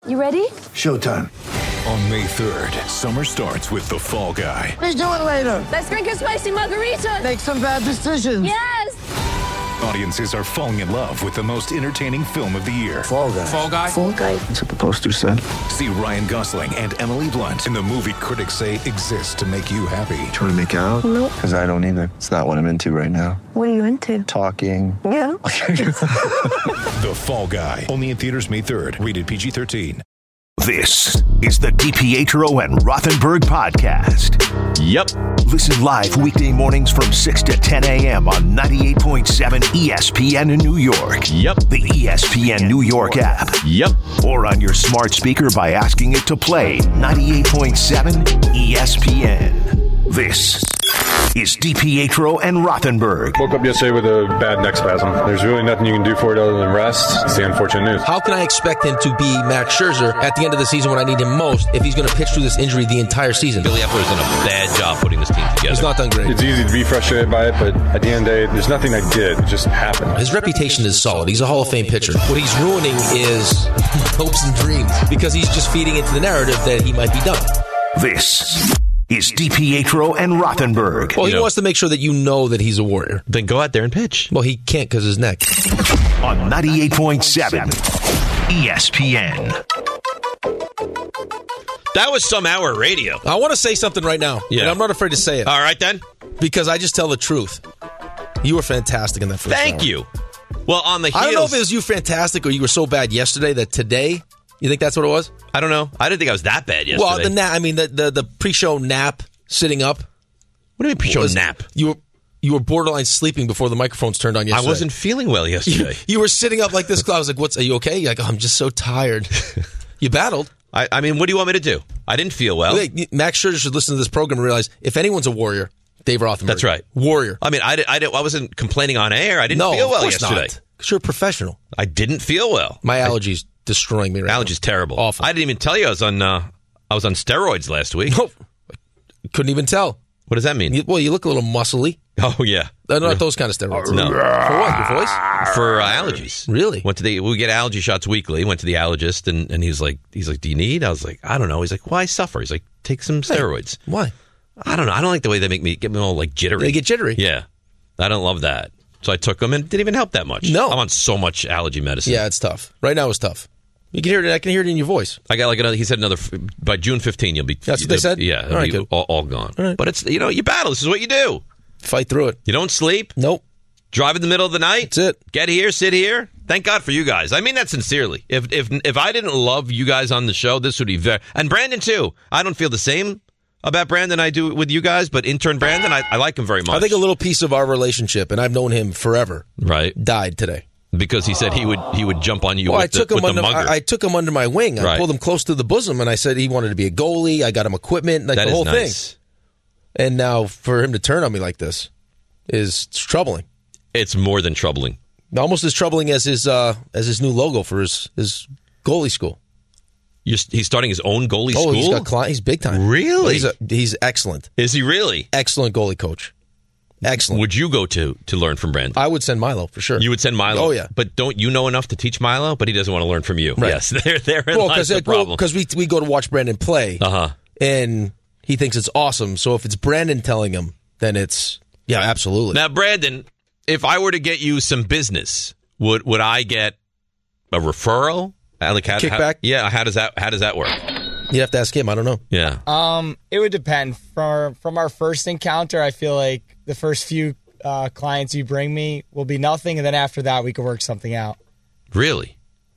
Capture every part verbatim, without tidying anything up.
You ready? Showtime. On May third, summer starts with The Fall Guy. Let's do it later. Let's drink a spicy margarita. Make some bad decisions. Yes! Audiences are falling in love with the most entertaining film of the year. Fall Guy. Fall Guy? Fall Guy. That's what the poster said. See Ryan Gosling and Emily Blunt in the movie critics say exists to make you happy. Trying to make it out? Nope. Because I don't either. It's not what I'm into right now. What are you into? Talking. Yeah. The Fall Guy. Only in theaters May third. Rated P G thirteen. This is the DiPietro and Rothenberg podcast. Yep. Listen live weekday mornings from six to ten a.m. on ninety-eight point seven E S P N in New York. Yep. The E S P N New York app. Yep. Or on your smart speaker by asking it to play ninety-eight point seven E S P N. This is DiPietro and Rothenberg. Woke up yesterday with a bad neck spasm. There's really nothing you can do for it other than rest. It's the unfortunate news. How can I expect him to be Max Scherzer at the end of the season when I need him most if he's going to pitch through this injury the entire season? Billy Eppler's done a bad job putting this team together. He's not done great. It's easy to be frustrated by it, but at the end of the day, there's nothing I did. It just happened. His reputation is solid. He's a Hall of Fame pitcher. What he's ruining is hopes and dreams because he's just feeding into the narrative that he might be done. This is DiPietro and Rothenberg. Well, he You know- wants to make sure that you know that he's a Warrior. Then go out there and pitch. Well, he can't because his neck. On ninety-eight point seven E S P N. That was some hour radio. I want to say something right now, Yeah. and I'm not afraid to say it All right, then. because I just tell the truth. You were fantastic in that first Thank hour. you. Well, on the heels... I don't know if it was you fantastic or you were so bad yesterday that today, you think that's what it was? I don't know. I didn't think I was that bad yesterday. Well, the nap, I mean, the, the, the pre-show nap, sitting up. What do you mean pre-show was- nap? You were you were borderline sleeping before the microphones turned on yesterday. I wasn't feeling well You, yesterday. you were sitting up like this. I was like, "What's? Are you okay?" You're like, oh, "I'm just so tired." You battled. I, I mean, what do you want me to do? I didn't feel well. Wait, Max Scherzer should listen to this program and realize if anyone's a warrior, Dave Rothenberg. That's right. Warrior. I mean, I, did, I, did, I wasn't complaining on air. I didn't no, feel well of course yesterday. not. Because you're a professional. I didn't feel well. My allergies destroying me right Allergies now. terrible. Awful. I didn't even tell you I was on. Uh, I was on steroids last week. Oh, couldn't even tell. What does that mean? You, well, you look a little muscly. Oh yeah. They're not those kind of steroids. No. For what? Your voice? For uh, allergies. Really? Went to the we get allergy shots weekly. Went to the allergist and, and he's like he's like, do you need? I was like, I don't know. He's like, why suffer? He's like, take some steroids. Why? I don't know. I don't like the way they make me get me all like jittery. They get jittery. Yeah, I don't love that. So I took them and it didn't even help that much. No. I'm on so much allergy medicine. Yeah, it's tough. Right now, it's tough. You can hear it. I can hear it in your voice. I got like another. He said another by June fifteenth. You'll be. That's what they said? Yeah, it'll All right, be good. all, all gone. All right. But it's you know you battle. This is what you do. Fight through it. You don't sleep. Nope. Drive in the middle of the night. That's it. Get here, sit here. Thank God for you guys. I mean that sincerely. If if if I didn't love you guys on the show, this would be very. And Brandon too. I don't feel the same about Brandon I do with you guys, but intern Brandon, I, I like him very much. I think a little piece of our relationship, and I've known him forever, right died today. because he said he would he would jump on you Well, with, I took the, him with under. the mugger. I, I took him under my wing. I Right. pulled him close to the bosom, and I said he wanted to be a goalie. I got him equipment, like that the is whole nice. thing. And now for him to turn on me like this is it's troubling. It's more than troubling. Almost as troubling as his uh, as his new logo for his his goalie school. You're, he's starting his own goalie Oh, school. he's got cli- he's big time. Really? He's a, he's excellent. Is he really? Excellent goalie coach. Excellent. Would you go to to learn from Brandon? I would send Milo for sure. You would send Milo. Oh yeah. But don't you know enough to teach Milo? But he doesn't want to learn from you. Right. Yes, there there Well, lies the because problem. we we go to watch Brandon play, Uh huh. and he thinks it's awesome. So if it's Brandon telling him, then it's yeah, absolutely. Now, Brandon, if I were to get you some business, would would I get a referral? Like how, Kickback? How, yeah. How does that How does that work? You'd have to ask him. I don't know. Yeah. Um, it would depend. From from our first encounter, I feel like the first few uh, clients you bring me will be nothing, and then after that, we could work something out. Really?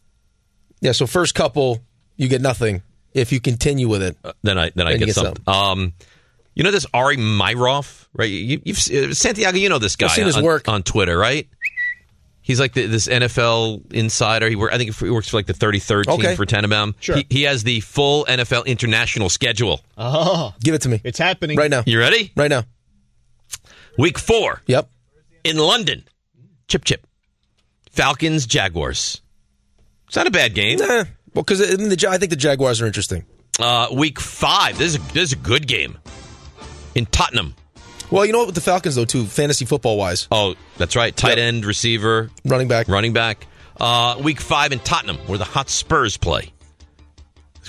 Yeah. So first couple, you get nothing. If you continue with it, Uh, then I then I Then you get get something. Um, you know this Ari Myroff, right? You, you've uh, Santiago. You know this guy I've seen his on, work. on Twitter, right? He's like the, this N F L insider. He work, I think he works for like the thirty-third team Okay. for Tenenbaum. Sure. He, he has the full N F L international schedule. Oh, give it to me. it's happening right now. You ready? Right now. Week four. Yep. In London. Chip chip. Falcons Jaguars. It's not a bad game. Nah. Well, because I think the Jaguars are interesting. Uh, week five. This is a, this is a good game. In Tottenham. Well, you know what with the Falcons though, too, fantasy football wise. Oh, that's right. Tight Yep. end, receiver, running back, running back. Uh, week five in Tottenham, where the hot Spurs play.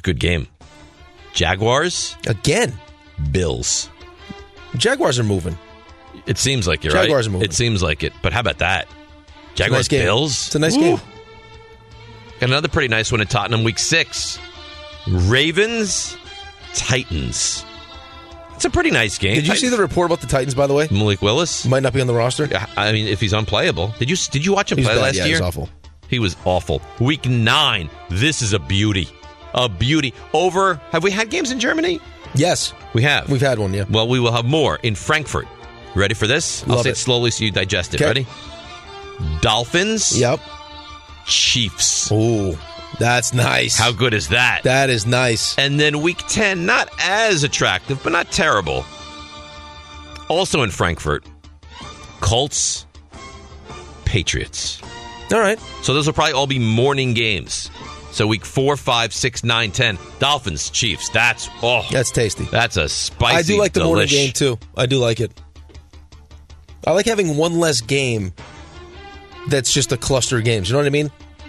good game. Jaguars again. Bills. Jaguars are moving. It seems like you're Jaguars right. Jaguars are moving. It seems like it. But how about that? Jaguars it's a nice Bills. It's a nice Ooh. game. Got another pretty nice one in Tottenham, week six. Ravens, Titans. It's a pretty nice game. Did you Titans. see the report about the Titans, by the way? Malik Willis might not be on the roster. I mean, if he's unplayable. Did you did you watch him He's play bad. last yeah, year? He was awful. He was awful. Week nine. This is a beauty. A beauty. Over. Have we had games in Germany? Yes. We have. We've had one, yeah. Well, we will have more in Frankfurt. Ready for this? Love I'll say it. it slowly so you digest it. Okay. Ready? Dolphins. Yep. Chiefs. Ooh, that's nice. How good is that? That is nice. And then week ten, not as attractive, but not terrible. Also in Frankfurt, Colts, Patriots. All right. So those will probably all be morning games. So week four, five, six, nine, ten, Dolphins, Chiefs. That's oh, That's tasty. that's a spicy. I do like the morning delish. game, too. I do like it. I like having one less game that's just a cluster of games. You know what I mean?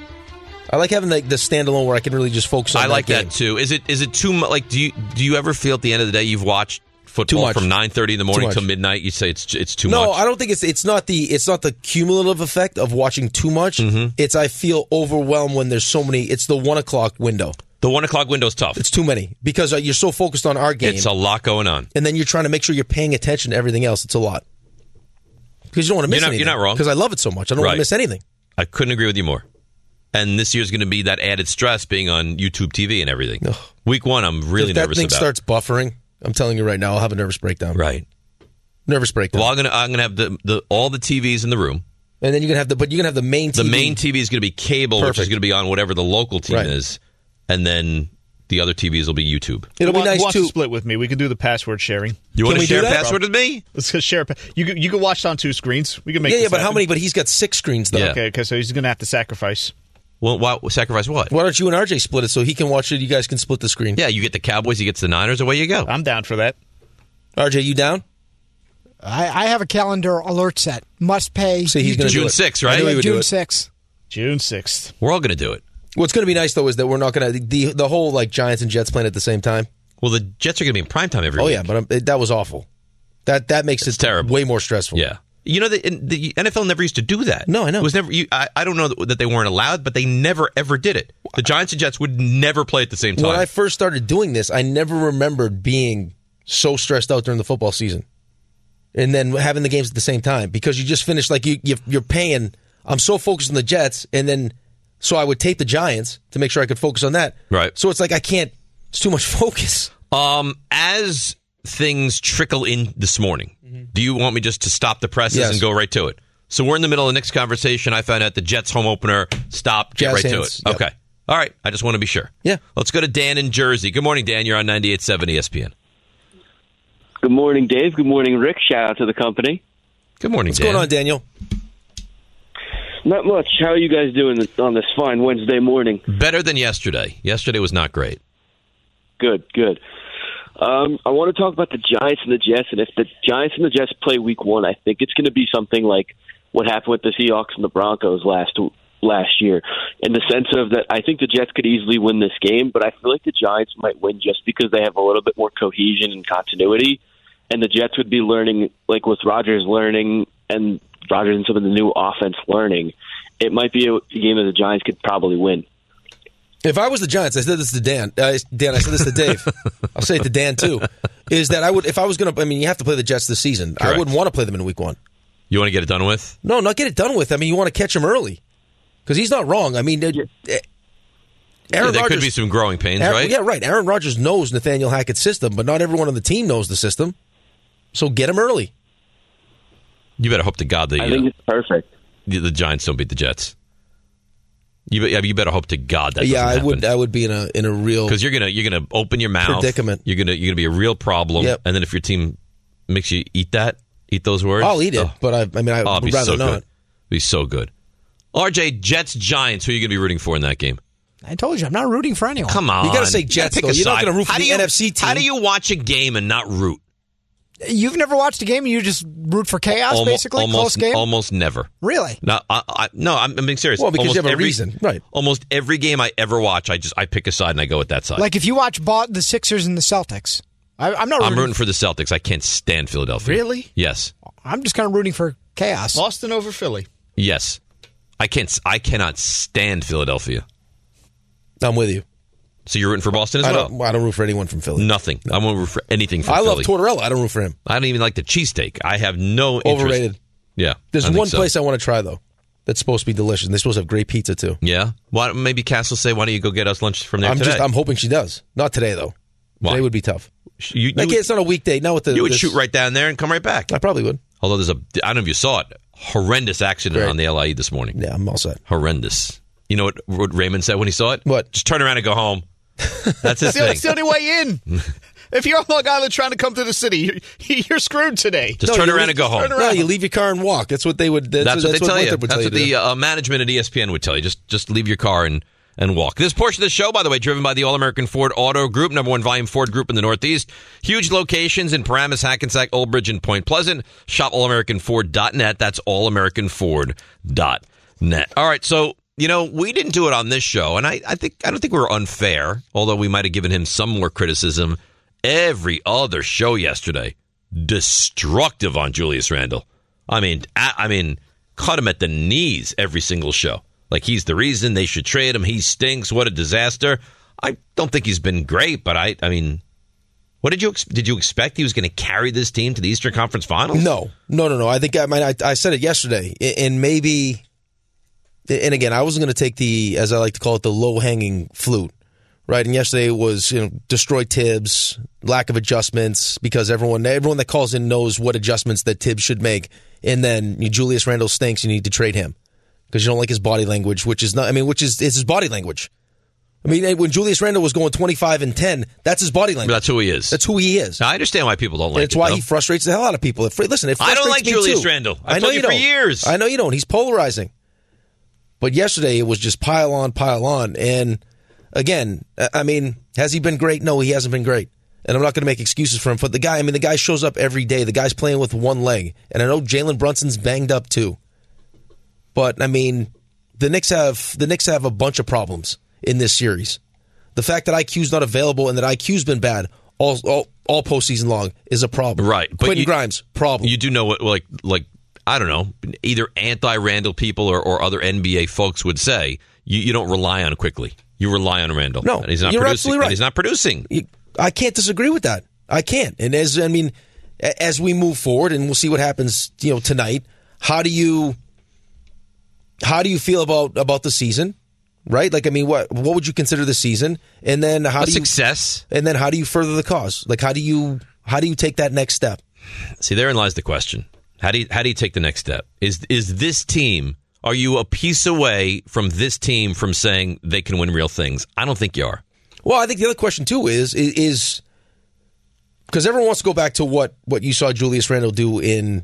I like having the, the standalone where I can really just focus on I that like game. that too. Is it is it too much? Like, do you do you ever feel at the end of the day you've watched football much. from nine thirty in the morning much. till midnight? You say it's it's too no, much. I don't think it's it's not the it's not the cumulative effect of watching too much. Mm-hmm. It's I feel overwhelmed when there's so many. It's the one o'clock window. The one o'clock window is tough. It's too many because uh, you're so focused on our game. It's a lot going on. And then you're trying to make sure you're paying attention to everything else. It's a lot. Because you don't want to miss You're not- anything. you're not wrong. Because I love it so much. I don't want Right. to miss anything. I couldn't agree with you more. And this year's going to be that added stress being on YouTube T V and everything. Ugh. Week one, I'm really if that nervous thing about. starts buffering, I'm telling you right now, I'll have a nervous breakdown. Right. Nervous breakdown. Well, I'm going to I'm going to have the, the all the T Vs in the room. And then you're gonna have the, but you're gonna have the main T V. The main T V is going to be cable, which is Perfect. going to be on whatever the local team Right. is, and then the other T Vs will be YouTube. It'll Who be wa- nice who wants too. to split with me? We can do the password sharing. You want Can to we do share a that? password with me? Let's just share. a pa- You can, you can watch it on two screens. We can make. Yeah, yeah, this but how happen. many? But he's got six screens though. Yeah. Okay, okay, so he's going to have to sacrifice. Well, why, sacrifice what? Why don't you and R J split it so he can watch it? You guys can split the screen. Yeah, you get the Cowboys, he gets the Niners, away you go. I'm down for that. R J, you down? I, I have a calendar alert set. Must pay. See, he's gonna do June it. sixth, I right? knew he would do June it. sixth. June sixth. We're all going to do it. What's going to be nice though is that we're not going to the the whole like Giants and Jets playing at the same time. Well, the Jets are going to be in primetime every Oh week. yeah, but um, it, that was awful. That that makes It's it terrible. way more stressful. Yeah. You know, the, the N F L never used to do that. No, I know. It was never. You, I, I don't know that they weren't allowed, but they never, ever did it. The Giants and Jets would never play at the same time. When I first started doing this, I never remembered being so stressed out during the football season, and then having the games at the same time because you just finished like you, you you're paying. I'm so focused on the Jets, and then so I would tape the Giants to make sure I could focus on that. Right. So it's like I can't. It's too much focus. Um, as things trickle in this morning, do you want me just to stop the presses Yes. and go right to it? So we're in the middle of the next conversation. I found out the Jets home opener. Stop. Get Jazz right hands, to it. yep. Okay. All right. I just want to be sure. Yeah. Let's go to Dan in Jersey. Good morning, Dan. You're on ninety-eight point seven E S P N. Good morning, Dave. Good morning, Rick. Shout out to the company. Good morning, What's Dan. going on, Daniel? Not much. How are you guys doing on this fine Wednesday morning? Better than yesterday. Yesterday was not great. Good, good. Um, I want to talk about the Giants and the Jets, and if the Giants and the Jets play Week One, I think it's going to be something like what happened with the Seahawks and the Broncos last last year, in the sense of that I think the Jets could easily win this game, but I feel like the Giants might win just because they have a little bit more cohesion and continuity, and the Jets would be learning, like with Rodgers learning and Rodgers and some of the new offense learning. It might be a game that the Giants could probably win. If I was the Giants, I said this to Dan. Uh, Dan, I said this to Dave. I'll say it to Dan too. Is that I would if I was going to? I mean, you have to play the Jets this season. Correct. I wouldn't want to play them in Week One. You want to get it done with? No, not get it done with. I mean, you want to catch him early because he's not wrong. I mean, uh, Aaron Yeah, there Rodgers could be some growing pains, Aaron- right? Yeah, right. Aaron Rodgers knows Nathaniel Hackett's system, but not everyone on the team knows the system. So get him early. You better hope to God that I you think know, it's perfect. the, the Giants don't beat the Jets. You, be- you better hope to God that yeah, I doesn't would. I would be in a in a real because you're gonna you're gonna open your mouth predicament. You're gonna you're gonna be a real problem. Yep. And then if your team makes you eat that, eat those words, I'll eat it, oh, but I, I mean, I oh, it'd would be rather so not. good. Be so good. R J, Jets Giants. Who are you gonna be rooting for in that game? I told you, I'm not rooting for anyone. Come on, You gotta say You Jets, pick though. a You're not side. gonna root for How the do you- N F C team. How do you watch a game and not root? You've never watched a game and you just root for chaos, Almo- basically? almost, Close game? Almost never. Really? No, I, I, no, I'm, I'm being serious. Well, because almost you have a every, reason, right? Almost every game I ever watch, I just I pick a side and I go with that side. Like if you watch Bo- the Sixers and the Celtics. I, I'm not. I'm rooting rooting for the Celtics. I can't stand Philadelphia. Really? Yes. I'm just kind of rooting for chaos. Boston over Philly. Yes. I can't. I cannot stand Philadelphia. I'm with you. So you're rooting for Boston as I well? don't, I don't root for anyone from Philly. Nothing. I won't root for anything from I Philly. love Tortorella. I don't root for him. I don't even like the cheesesteak. I have no interest. Overrated. Yeah. There's I think one so. place I want to try, though, that's supposed to be delicious. And they're supposed to have great pizza, too. Yeah? Why, maybe Cass will say, why don't you go get us lunch from there I'm today? just. I'm hoping she does. Not today, though. Why? Today would be tough. You, you like, would, it's not a weekday. Not with the. you would this- shoot right down there and come right back. I probably would. Although there's a, I don't know if you saw it, horrendous accident Great. on the L I E this morning. Yeah, I'm all set. Horrendous. You know what, what Raymond said when he saw it? What? Just turn around and go home. That's his It's the, thing. it's the only way in. If you're on Long Island trying to come to the city, you're, you're screwed today. Just No, turn you around leave- and go home. turn around. No, you leave your car and walk. That's what they would. That's, That's, what they tell you. Winthrop would That's tell what you to the uh, management at E S P N would tell you. Just just leave your car and, and walk. This portion of the show, by the way, driven by the All-American Ford Auto Group, number one volume Ford Group in the Northeast. Huge locations in Paramus, Hackensack, Old Bridge, and Point Pleasant. Shop all american ford dot net. That's all american ford dot net. All right, so, you know, we didn't do it on this show, and I, I think I don't think we were unfair, although we might have given him some more criticism. Every other show yesterday, destructive on Julius Randle. I mean, I, I mean, cut him at the knees every single show. Like he's the reason they should trade him. He stinks. What a disaster. I don't think he's been great, but I, I mean, what did you ex- did you expect he was going to carry this team to the Eastern Conference Finals? No, no, no, no. I think I mean I, I said it yesterday, and maybe, and again, I wasn't going to take the, as I like to call it, the low hanging flute, right? And yesterday was, you know, destroy Tibbs, lack of adjustments, because everyone everyone that calls in knows what adjustments that Tibbs should make, and then you, Julius Randle stinks. You need to trade him because you don't like his body language, which is not. I mean, which is it's his body language. I mean, when Julius Randle was going twenty-five and ten, that's his body language. That's who he is. That's who he is. Now, I understand why people don't like and it's it. why though. he frustrates the hell out of people. It, listen, it I frustrates don't like me Julius too. Randle. I've I know told you you for don't. years. I know you don't. He's polarizing. But yesterday it was just pile on, pile on. And again, I mean, has he been great? No, he hasn't been great. And I'm not going to make excuses for him. But the guy, I mean, the guy shows up every day. The guy's playing with one leg. And I know Jalen Brunson's banged up too. But I mean, the Knicks have the Knicks have a bunch of problems in this series. The fact that I Q's not available and that I Q's been bad all all, all postseason long is a problem. Right. But Quentin you, Grimes, problem. You do know what, like, like I don't know, either anti-Randall people or, or other N B A folks would say, you, you don't rely on quickly. You rely on Randall. No, and he's not you're producing. absolutely right. And he's not producing. You, I can't disagree with that. I can't. And as I mean, as we move forward, and we'll see what happens, you know, tonight. How do you how do you feel about about the season? Right? Like, I mean, what what would you consider the season? And then how A do you success. And then how do you further the cause? Like, how do you how do you take that next step? See, therein lies the question. How do you how do you take the next step? Is is this team? Are you a piece away from this team from saying they can win real things? I don't think you are. Well, I think the other question too is is because everyone wants to go back to what what you saw Julius Randle do in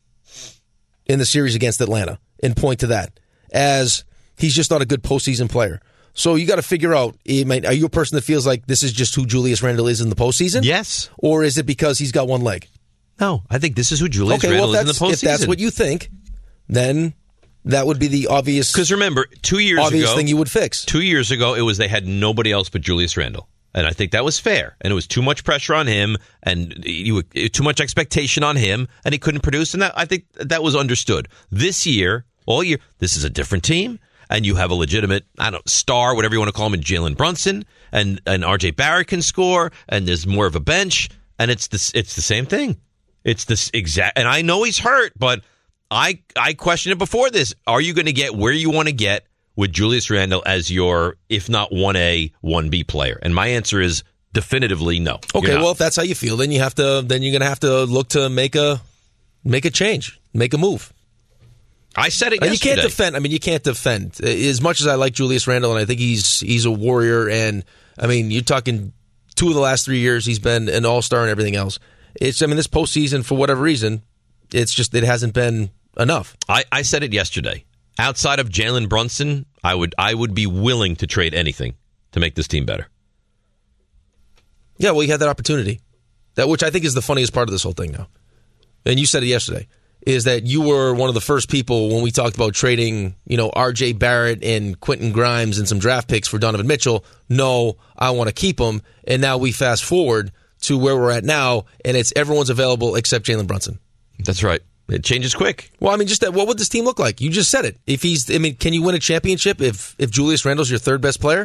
in the series against Atlanta and point to that as he's just not a good postseason player. So you got to figure out, are you a person that feels like this is just who Julius Randle is in the postseason? Yes. Or is it because he's got one leg? No, I think this is who Julius okay, Randle well, is in the postseason. if that's what you think, then that would be the obvious. Because remember, two years obvious ago, thing you would fix. Two years ago, it was they had nobody else but Julius Randle. And I think that was fair. And it was too much pressure on him and you, too much expectation on him, and he couldn't produce. And that, I think that was understood. This year, all year, this is a different team. And you have a legitimate, I don't know, star, whatever you want to call him, in Jalen Brunson, and, and R J Barrett can score, and there's more of a bench, and it's the, it's the same thing. It's this exact, and I know he's hurt, but I I questioned it before this. Are you going to get where you want to get with Julius Randle as your, if not one A, one B player? And my answer is definitively no. Okay, well, if that's how you feel, then you have to, then you're going to have to look to make a make a change, make a move. I said it yesterday. You can't defend. I mean, you can't defend. As much as I like Julius Randle, and I think he's he's a warrior, and I mean, you're talking two of the last three years he's been an all-star and everything else. It's, I mean, this postseason, for whatever reason, it's just, it hasn't been enough. I, I said it yesterday. Outside of Jalen Brunson, I would I would be willing to trade anything to make this team better. Yeah, well, you had that opportunity. that which I think is the funniest part of this whole thing now, and you said it yesterday, is that you were one of the first people when we talked about trading, you know, R J Barrett and Quentin Grimes and some draft picks for Donovan Mitchell. No, I want to keep him. And now we fast forward to where we're at now, and it's everyone's available except Jalen Brunson. That's right. It changes quick. Well, I mean, just that. What would this team look like? You just said it. If he's, I mean, can you win a championship if if Julius Randle's your third best player,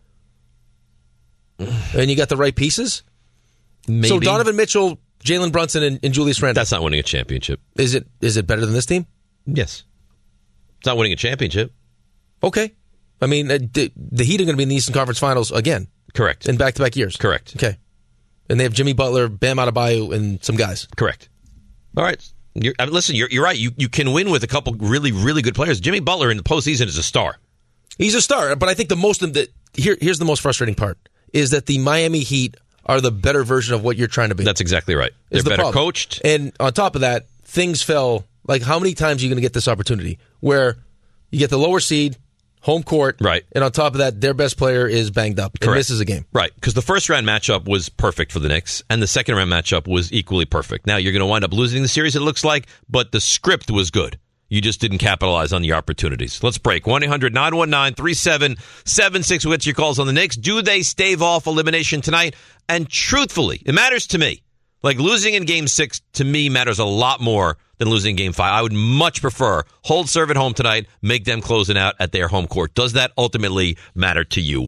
and you got the right pieces? Maybe. So Donovan Mitchell, Jalen Brunson, and, and Julius Randle. That's not winning a championship. Is it? Is it better than this team? Yes. It's not winning a championship. Okay. I mean, uh, the, the Heat are going to be in the Eastern Conference Finals again. Correct. In back-to-back years. Correct. Okay. And they have Jimmy Butler, Bam Adebayo, and some guys. Correct. All right. You're, I mean, listen, you're, you're right. You you can win with a couple really, really good players. Jimmy Butler in the postseason is a star. He's a star, but I think the most of the here here's the most frustrating part is that the Miami Heat are the better version of what you're trying to be. That's exactly right. They're the better problem. coached. And on top of that, things fell. Like, how many times are you going to get this opportunity where you get the lower seed, home court, right, and on top of that, their best player is banged up and Correct. misses a game. Right, because the first round matchup was perfect for the Knicks, and the second round matchup was equally perfect. Now you're going to wind up losing the series, it looks like, but the script was good. You just didn't capitalize on the opportunities. Let's break. one eight hundred nine one nine three seven seven six. What's your calls on the Knicks? Do they stave off elimination tonight? And truthfully, it matters to me. Like, losing in game six, to me, matters a lot more than losing in game five. I would much prefer hold serve at home tonight, make them closing out at their home court. Does that ultimately matter to you?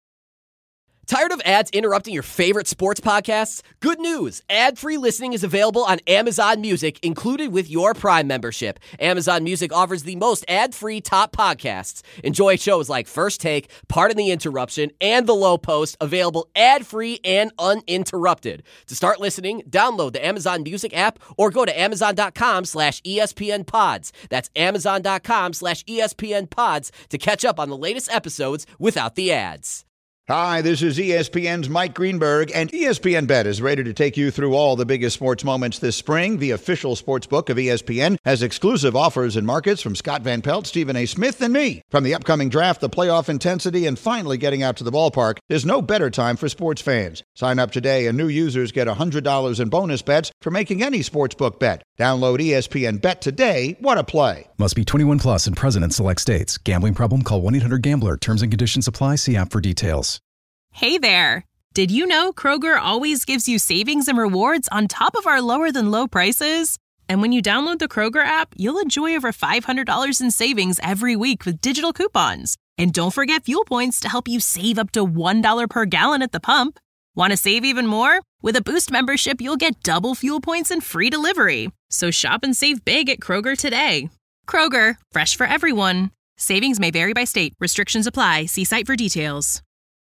Tired of ads interrupting your favorite sports podcasts? Good news! Ad-free listening is available on Amazon Music, included with your Prime membership. Amazon Music offers the most ad-free top podcasts. Enjoy shows like First Take, Pardon the Interruption, and The Low Post, available ad-free and uninterrupted. To start listening, download the Amazon Music app or go to amazon.com slash ESPN pods. That's amazon.com slash ESPN pods to catch up on the latest episodes without the ads. Hi, this is E S P N's Mike Greenberg, and E S P N Bet is ready to take you through all the biggest sports moments this spring. The official sports book of E S P N has exclusive offers and markets from Scott Van Pelt, Stephen A. Smith, and me. From the upcoming draft, the playoff intensity, and finally getting out to the ballpark, there's no better time for sports fans. Sign up today, and new users get one hundred dollars in bonus bets for making any sportsbook bet. Download E S P N Bet today. What a play. Must be twenty-one plus and present in select states. Gambling problem? Call one eight hundred gambler. Terms and conditions apply. See app for details. Hey there. Did you know Kroger always gives you savings and rewards on top of our lower than low prices? And when you download the Kroger app, you'll enjoy over five hundred dollars in savings every week with digital coupons. And don't forget fuel points to help you save up to one dollar per gallon at the pump. Want to save even more? With a Boost membership, you'll get double fuel points and free delivery. So shop and save big at Kroger today. Kroger, fresh for everyone. Savings may vary by state. Restrictions apply. See site for details.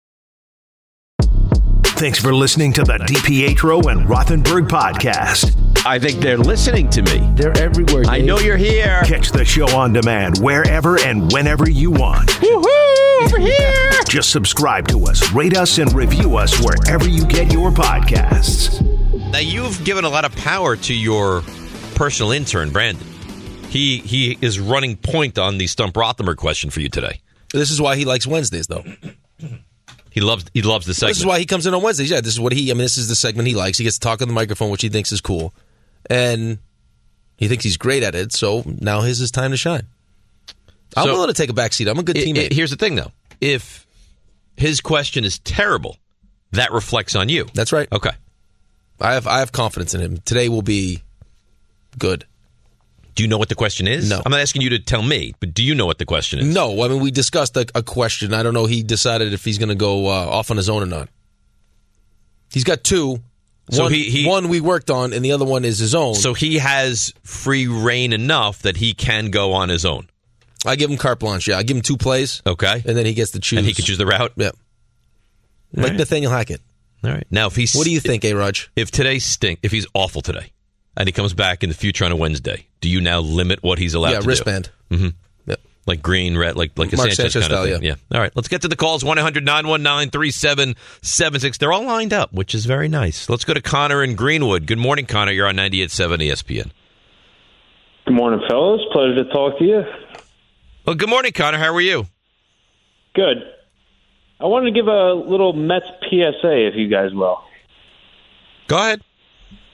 Thanks for listening to the DiPietro and Rothenberg podcast. I think they're listening to me. They're everywhere, Dave. I know you're here. Catch the show on demand wherever and whenever you want. Woohoo! Over here! Just subscribe to us, rate us, and review us wherever you get your podcasts. Now, you've given a lot of power to your personal intern, Brandon. He he is running point on the Stump Rothenberg question for you today. This is why he likes Wednesdays, though. He loves he loves the segment. This is why he comes in on Wednesdays. Yeah, this is what he. I mean, this is the segment he likes. He gets to talk on the microphone, which he thinks is cool, and he thinks he's great at it. So now his is time to shine. I'm So, willing to take a back seat. I'm a good it- teammate. it- here's the thing, though: if his question is terrible, that reflects on you. That's right. Okay. I have I have confidence in him. Today will be good. Do you know what the question is? No. I'm not asking you to tell me, but do you know what the question is? No, I mean, we discussed a, a question. I don't know. He decided if he's going to go uh, off on his own or not. He's got two. So one, he- he- one we worked on, and the other one is his own. So he has free reign enough that he can go on his own. I give him carte blanche. Yeah, I give him two plays. Okay. And then he gets to choose. And he can choose the route? Yeah. All Like right. Nathaniel Hackett. All right. Now, if he's What do you think, A-Raj? If today stink, if he's awful today, and he comes back in the future on a Wednesday, do you now limit what he's allowed Yeah, to wristband. do? Mm-hmm. Yeah. Like green, red, like like a Mark Sanchez, Sanchez kind of style, thing. yeah. Yeah. All right. Let's get to the calls. one eight hundred nine one nine three seven seven six. They're all lined up, which is very nice. Let's go to Connor in Greenwood. Good morning, Connor. You're on ninety-eight point seven E S P N. Good morning, fellas. Pleasure to talk to you. Well, good morning, Connor. How are you? Good. I wanted to give a little Mets P S A, if you guys will. Go ahead.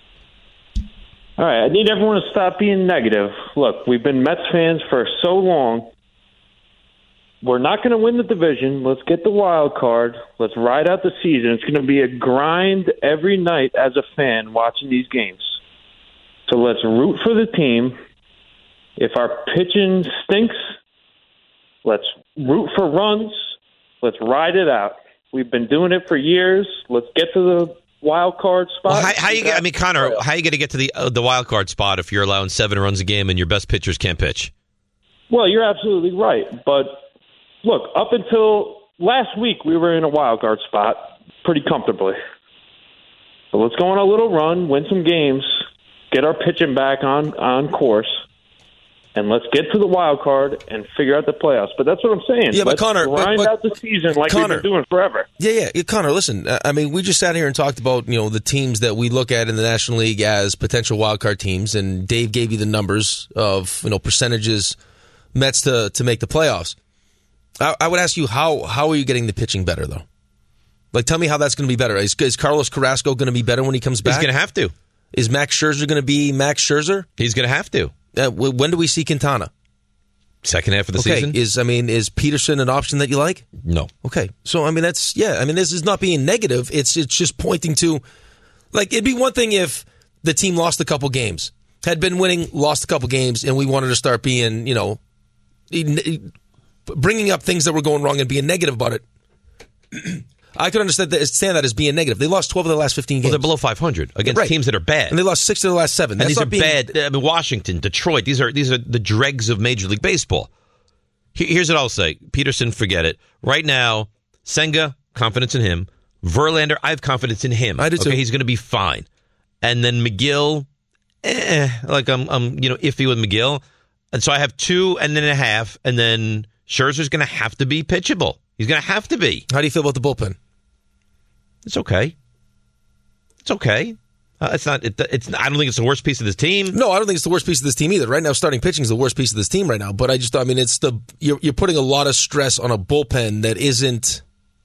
All right, I need everyone to stop being negative. Look, we've been Mets fans for so long. We're not going to win the division. Let's get the wild card. Let's ride out the season. It's going to be a grind every night as a fan watching these games. So let's root for the team. If our pitching stinks, let's root for runs. Let's ride it out. We've been doing it for years. Let's get to the wild card spot. Well, how, how you get, I mean, Connor, how you going to get to the uh, the wild card spot if you're allowing seven runs a game and your best pitchers can't pitch? Well, you're absolutely right. But look, up until last week, we were in a wild card spot pretty comfortably. So let's go on a little run, win some games, get our pitching back on, on course, and let's get to the wild card and figure out the playoffs. But that's what I'm saying. Yeah, but let's Connor, grind but, but, out the season like Connor, we've been doing forever. Yeah, yeah, yeah, Connor. Listen, I mean, we just sat here and talked about you know the teams that we look at in the National League as potential wild card teams, and Dave gave you the numbers of you know percentages Mets to to make the playoffs. I, I would ask you how how are you getting the pitching better though? Like, tell me how that's going to be better. Is, is Carlos Carrasco going to be better when he comes back? He's going to have to. Is Max Scherzer going to be Max Scherzer? He's going to have to. Uh, when do we see Quintana? Second half of the okay. season. Is I mean, is Peterson an option that you like? No. Okay. So I mean, that's yeah. I mean, this is not being negative. It's it's just pointing to, like, it'd be one thing if the team lost a couple games, had been winning, lost a couple games, and we wanted to start being, you know, bringing up things that were going wrong and being negative about it. I could understand that, understand that as being negative. They lost twelve of their last fifteen games. Well, they're below five hundred against right. teams that are bad, and they lost six of their last seven. And That's these not are being... bad. I mean, Washington, Detroit. These are these are the dregs of Major League Baseball. Here's what I'll say: Peterson, forget it. Right now, Senga, confidence in him. Verlander, I have confidence in him. I do too. Okay, he's going to be fine. And then McGill, eh, like I'm, I'm, you know, iffy with McGill. And so I have two and then a half, and then Scherzer's going to have to be pitchable. He's going to have to be. How do you feel about the bullpen? It's okay. It's okay. Uh, it's not. It, it's. I don't think it's the worst piece of this team. No, I don't think it's the worst piece of this team either. Right now, starting pitching is the worst piece of this team right now. But I just, I mean, it's the you're you're putting a lot of stress on a bullpen that isn't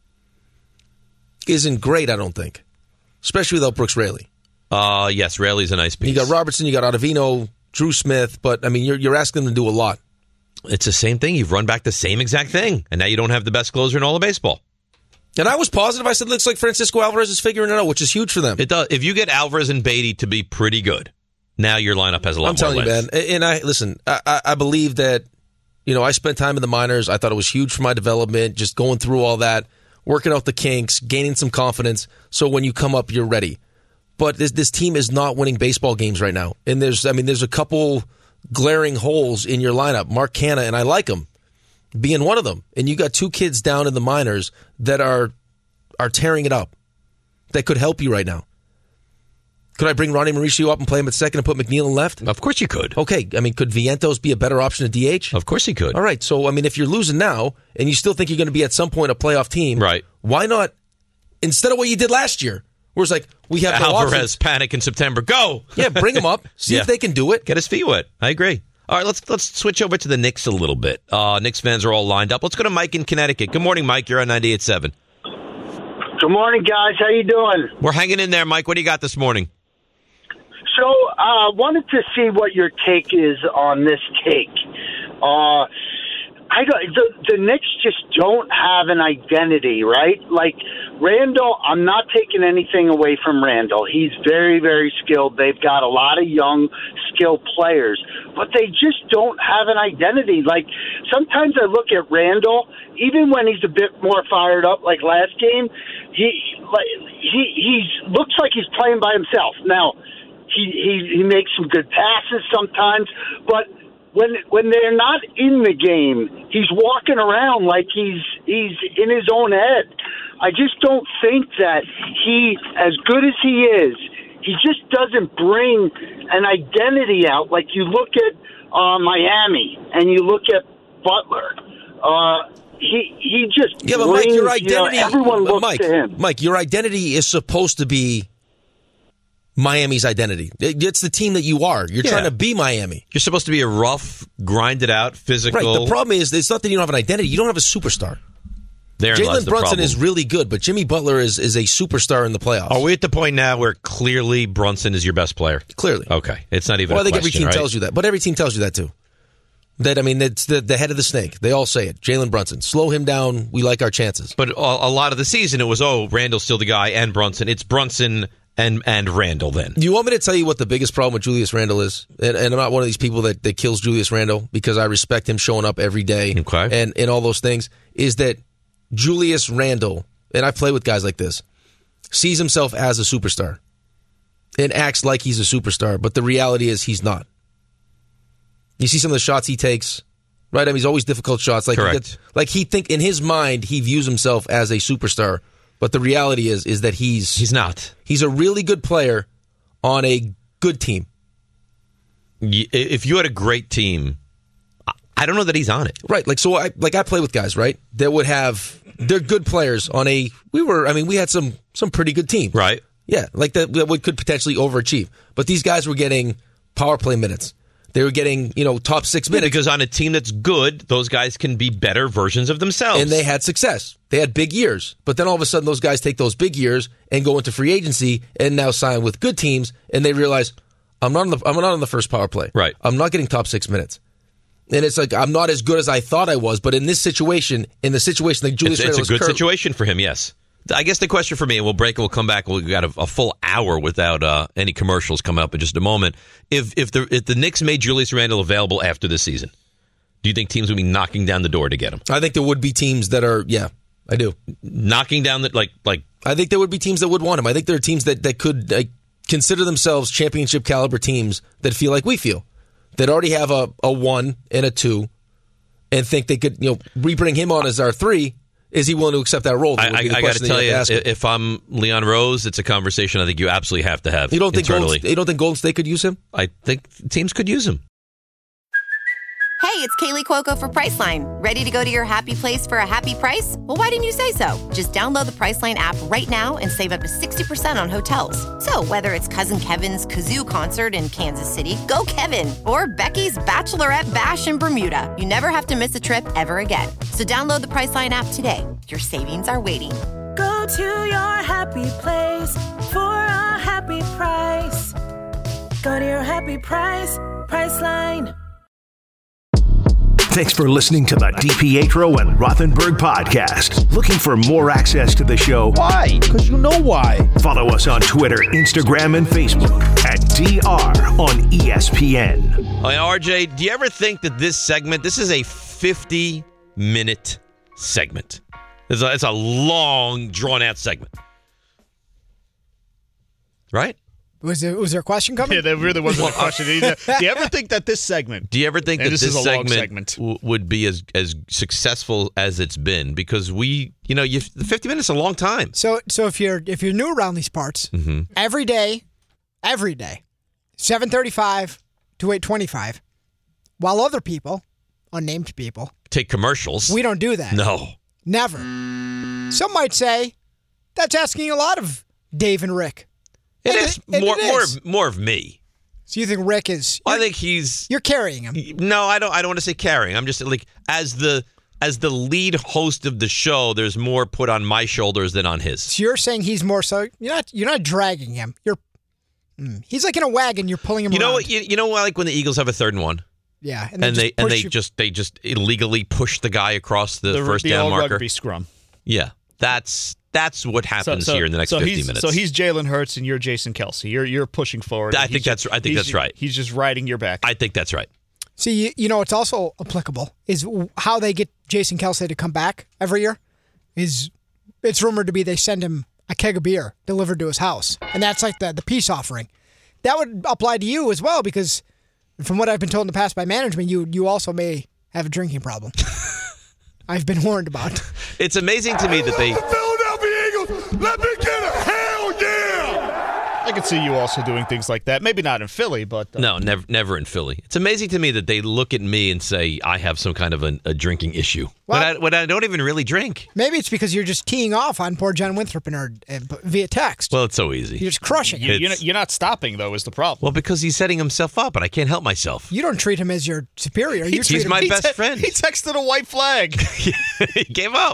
isn't great. I don't think, especially without Brooks Raley. Uh yes, Raley's a nice piece. You got Robertson, you got Ottavino, Drew Smith, but I mean, you're you're asking them to do a lot. It's the same thing. You've run back the same exact thing, and now you don't have the best closer in all of baseball. And I was positive. I said, looks like Francisco Alvarez is figuring it out, which is huge for them. It does. If you get Alvarez and Beatty to be pretty good, now your lineup has a lot I'm more telling legs. you, man. And I listen. I, I believe that. You know, I spent time in the minors. I thought it was huge for my development. Just going through all that, working out the kinks, gaining some confidence. So when you come up, you're ready. But this this team is not winning baseball games right now. And there's, I mean, there's a couple glaring holes in your lineup. Mark Canha, and I like him, being one of them. And you got two kids down in the minors that are. are tearing it up that could help you right now. Could I bring Ronnie Mauricio up and play him at second and put McNeil in left? Of course you could. Okay, I mean, could Vientos be a better option at D H? Of course he could. All right, so, I mean, if you're losing now and you still think you're going to be at some point a playoff team, right? Why not, instead of what you did last year, where it's like, we have no Alvarez options. panic in September. Go! Yeah, bring him up. See yeah. if they can do it. Get his feet wet. I agree. All right, let's let's switch over to the Knicks a little bit. Uh, Knicks fans are all lined up. Let's go to Mike in Connecticut. Good morning, Mike. You're on ninety-eight point seven. Good morning, guys. How you doing? We're hanging in there, Mike. What do you got this morning? So, I uh, wanted to see what your take is on this take. Uh, I don't, the, the Knicks just don't have an identity, right? Like, Randall, I'm not taking anything away from Randall. He's very, very skilled. They've got a lot of young, skilled players, but they just don't have an identity. Like, sometimes I look at Randall, even when he's a bit more fired up, like last game, he like he he's looks like he's playing by himself. Now, he, he, he makes some good passes sometimes, but when when they're not in the game, he's walking around like he's he's in his own head. I just don't think that he, as good as he is, he just doesn't bring an identity out. Like you look at uh, Miami and you look at Butler. Uh, he he just yeah, but brings, Mike, your identity. You know, everyone looks Mike, to him. Mike, your identity is supposed to be Miami's identity. It's the team that you are. You're Yeah. trying to be Miami. You're supposed to be a rough, grinded out, physical. Right. The problem is, it's not that you don't have an identity. You don't have a superstar. Therein lies Jalen the Brunson problem. is really good, but Jimmy Butler is is a superstar in the playoffs. Are we at the point now where clearly Brunson is your best player? Clearly. Okay. It's not even Well, a I think question, every team right? tells you that, but every team tells you that too. That I mean, it's the, the head of the snake. They all say it. Jalen Brunson. Slow him down. We like our chances. But a, a lot of the season, it was, oh, Randall's still the guy and Brunson. It's Brunson and and Randall then. You want me to tell you what the biggest problem with Julius Randle is? And, and I'm not one of these people that, that kills Julius Randle because I respect him showing up every day okay. and, and all those things, is that Julius Randle, and I play with guys like this, sees himself as a superstar and acts like he's a superstar, but the reality is he's not. You see some of the shots he takes, right? I mean, he's always difficult shots. Like Correct. He gets, like he think in his mind he views himself as a superstar, but the reality is is that he's he's not. He's a really good player on a good team. If you had a great team, I don't know that he's on it. Right. Like so I like I play with guys, right? That would have they're good players on a we were I mean, we had some some pretty good teams. Right. Yeah, like that that would could potentially overachieve. But these guys were getting power play minutes. They were getting, you know, top six minutes. Yeah, because on a team that's good, those guys can be better versions of themselves. And they had success. They had big years. But then all of a sudden, those guys take those big years and go into free agency and now sign with good teams, and they realize, I'm not on the, I'm not on the first power play. Right. I'm not getting top six minutes. And it's like, I'm not as good as I thought I was. But in this situation, in the situation that Julius It's, it's Randle a good is currently- situation for him, yes. I guess the question for me, and we'll break and we'll come back. We've got a, a full hour without uh, any commercials coming up in just a moment. If if the if the Knicks made Julius Randle available after this season, do you think teams would be knocking down the door to get him? I think there would be teams that are, yeah, I do. Knocking down the, like, like. I think there would be teams that would want him. I think there are teams that, that could like, consider themselves championship caliber teams that feel like we feel, that already have a, a one and a two, and think they could, you know, re-bring him on as our three. Is he willing to accept that role? That I, I, I got to tell you, if I'm Leon Rose, it's a conversation I think you absolutely have to have. You don't think internally. Golden, you don't think Golden State could use him? I think teams could use him. Hey, it's Kaylee Cuoco for Priceline. Ready to go to your happy place for a happy price? Well, why didn't you say so? Just download the Priceline app right now and save up to sixty percent on hotels. So whether it's Cousin Kevin's Kazoo Concert in Kansas City, go Kevin, or Becky's Bachelorette Bash in Bermuda, you never have to miss a trip ever again. So download the Priceline app today. Your savings are waiting. Go to your happy place for a happy price. Go to your happy price, Priceline. Thanks for listening to the DiPietro and Rothenberg podcast. Looking for more access to the show? Why? Because you know why. Follow us on Twitter, Instagram, and Facebook at D R on E S P N. Hey, R J, do you ever think that this segment, this is a fifty-minute segment? It's a, it's a long, drawn-out segment. Right? Was there, was there a question coming? Yeah, there really wasn't a question. Do you ever think that this segment... Do you ever think that this, this is a long segment, segment. W- would be as as successful as it's been? Because we, you know, you, fifty minutes is a long time. So, so if you're if you're new around these parts, mm-hmm. every day, every day, seven thirty-five to eight twenty-five, while other people, unnamed people, take commercials, we don't do that. No, never. Some might say that's asking a lot of Dave and Rick. It and is it, more it more is. of, more of me. So you think Rick is? I think he's. You're carrying him. No, I don't. I don't want to say carrying. I'm just like as the as the lead host of the show. There's more put on my shoulders than on his. So you're saying he's more so. You're not. You're not dragging him. You're. Mm, he's like in a wagon. You're pulling him. You know around. what? You, you know like when the Eagles have a third and one. Yeah, and they, and they, and they you. just they just illegally push the guy across the, the first the down old marker. Rugby scrum. Yeah, that's. That's what happens so, so, here in the next so fifty he's, minutes. So he's Jalen Hurts and you're Jason Kelsey. You're you're pushing forward. I think that's just, I think that's right. He's just riding your back. I think that's right. See, you, you know, it's also applicable is how they get Jason Kelsey to come back every year. Is it's rumored to be they send him a keg of beer delivered to his house, and that's like the the peace offering. That would apply to you as well because, from what I've been told in the past by management, you you also may have a drinking problem. I've been warned about. It's amazing to me that they. Philadelphia Eagles, let me get a hell yeah! I could see you also doing things like that. Maybe not in Philly, but... Uh, no, never never in Philly. It's amazing to me that they look at me and say I have some kind of a, a drinking issue. Well, when, I, when I don't even really drink. Maybe it's because you're just teeing off on poor John Winthrop in her, uh, via text. Well, it's so easy. You're just crushing you, it. You're not, you're not stopping, though, is the problem. Well, because he's setting himself up, and I can't help myself. You don't treat him as your superior. You He's treat him, my he best te- friend. He texted a white flag. He gave up.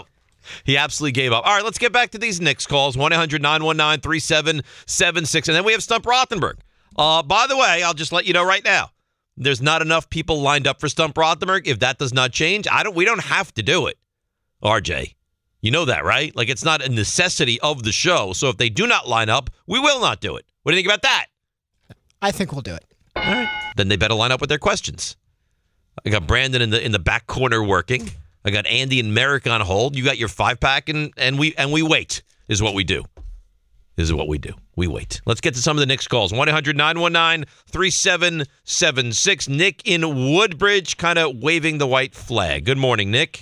He absolutely gave up. All right, let's get back to these Knicks calls. one eight hundred nine one nine three seven seven six. And then we have Stump Rothenberg. Uh, by the way, I'll just let you know right now, there's not enough people lined up for Stump Rothenberg. If that does not change, I don't. we don't have to do it. R J, you know that, right? Like, it's not a necessity of the show. So if they do not line up, we will not do it. What do you think about that? I think we'll do it. All right. Then they better line up with their questions. I got Brandon in the in the back corner working. I got Andy and Merrick on hold. You got your five pack, and and we and we wait. Is what we do. This is what we do. We wait. Let's get to some of the Knicks calls. one eight hundred nine one nine three seven seven six. Nick in Woodbridge, kind of waving the white flag. Good morning, Nick.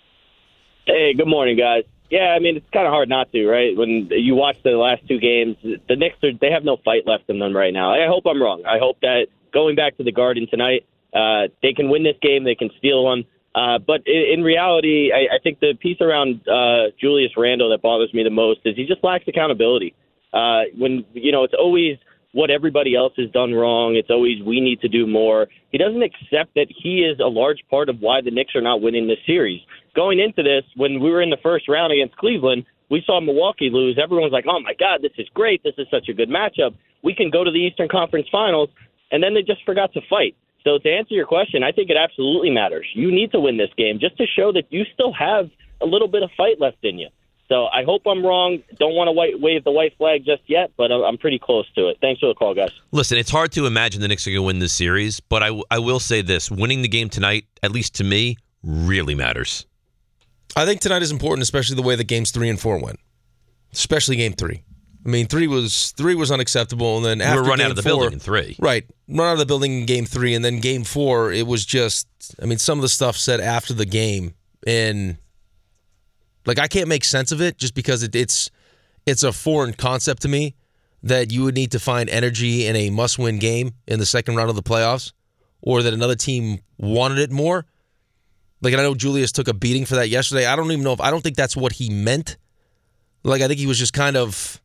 Hey, good morning, guys. Yeah, I mean, it's kind of hard not to, right? When you watch the last two games, the Knicks, are, they have no fight left in them right now. I hope I'm wrong. I hope that going back to the Garden tonight, uh, they can win this game. They can steal one. Uh, but in, in reality, I, I think the piece around uh, Julius Randle that bothers me the most is he just lacks accountability. Uh, when, you know, it's always what everybody else has done wrong. It's always we need to do more. He doesn't accept that he is a large part of why the Knicks are not winning this series. Going into this, when we were in the first round against Cleveland, we saw Milwaukee lose. Everyone was like, oh, my God, this is great. This is such a good matchup. We can go to the Eastern Conference Finals. And then they just forgot to fight. So to answer your question, I think it absolutely matters. You need to win this game just to show that you still have a little bit of fight left in you. So I hope I'm wrong. Don't want to wave the white flag just yet, but I'm pretty close to it. Thanks for the call, guys. Listen, it's hard to imagine the Knicks are going to win this series, but I, I will say this. Winning the game tonight, at least to me, really matters. I think tonight is important, especially the way that games three and four went, especially game three. I mean, three was three was unacceptable, and then after we were run game out of the four, building in three. Right, run out of the building in game three, and then game four, it was just, I mean, some of the stuff said after the game, and like I can't make sense of it just because it, it's it's a foreign concept to me that you would need to find energy in a must-win game in the second round of the playoffs, or that another team wanted it more. Like, and I know Julius took a beating for that yesterday. I don't even know if I don't think that's what he meant. Like, I think he was just kind of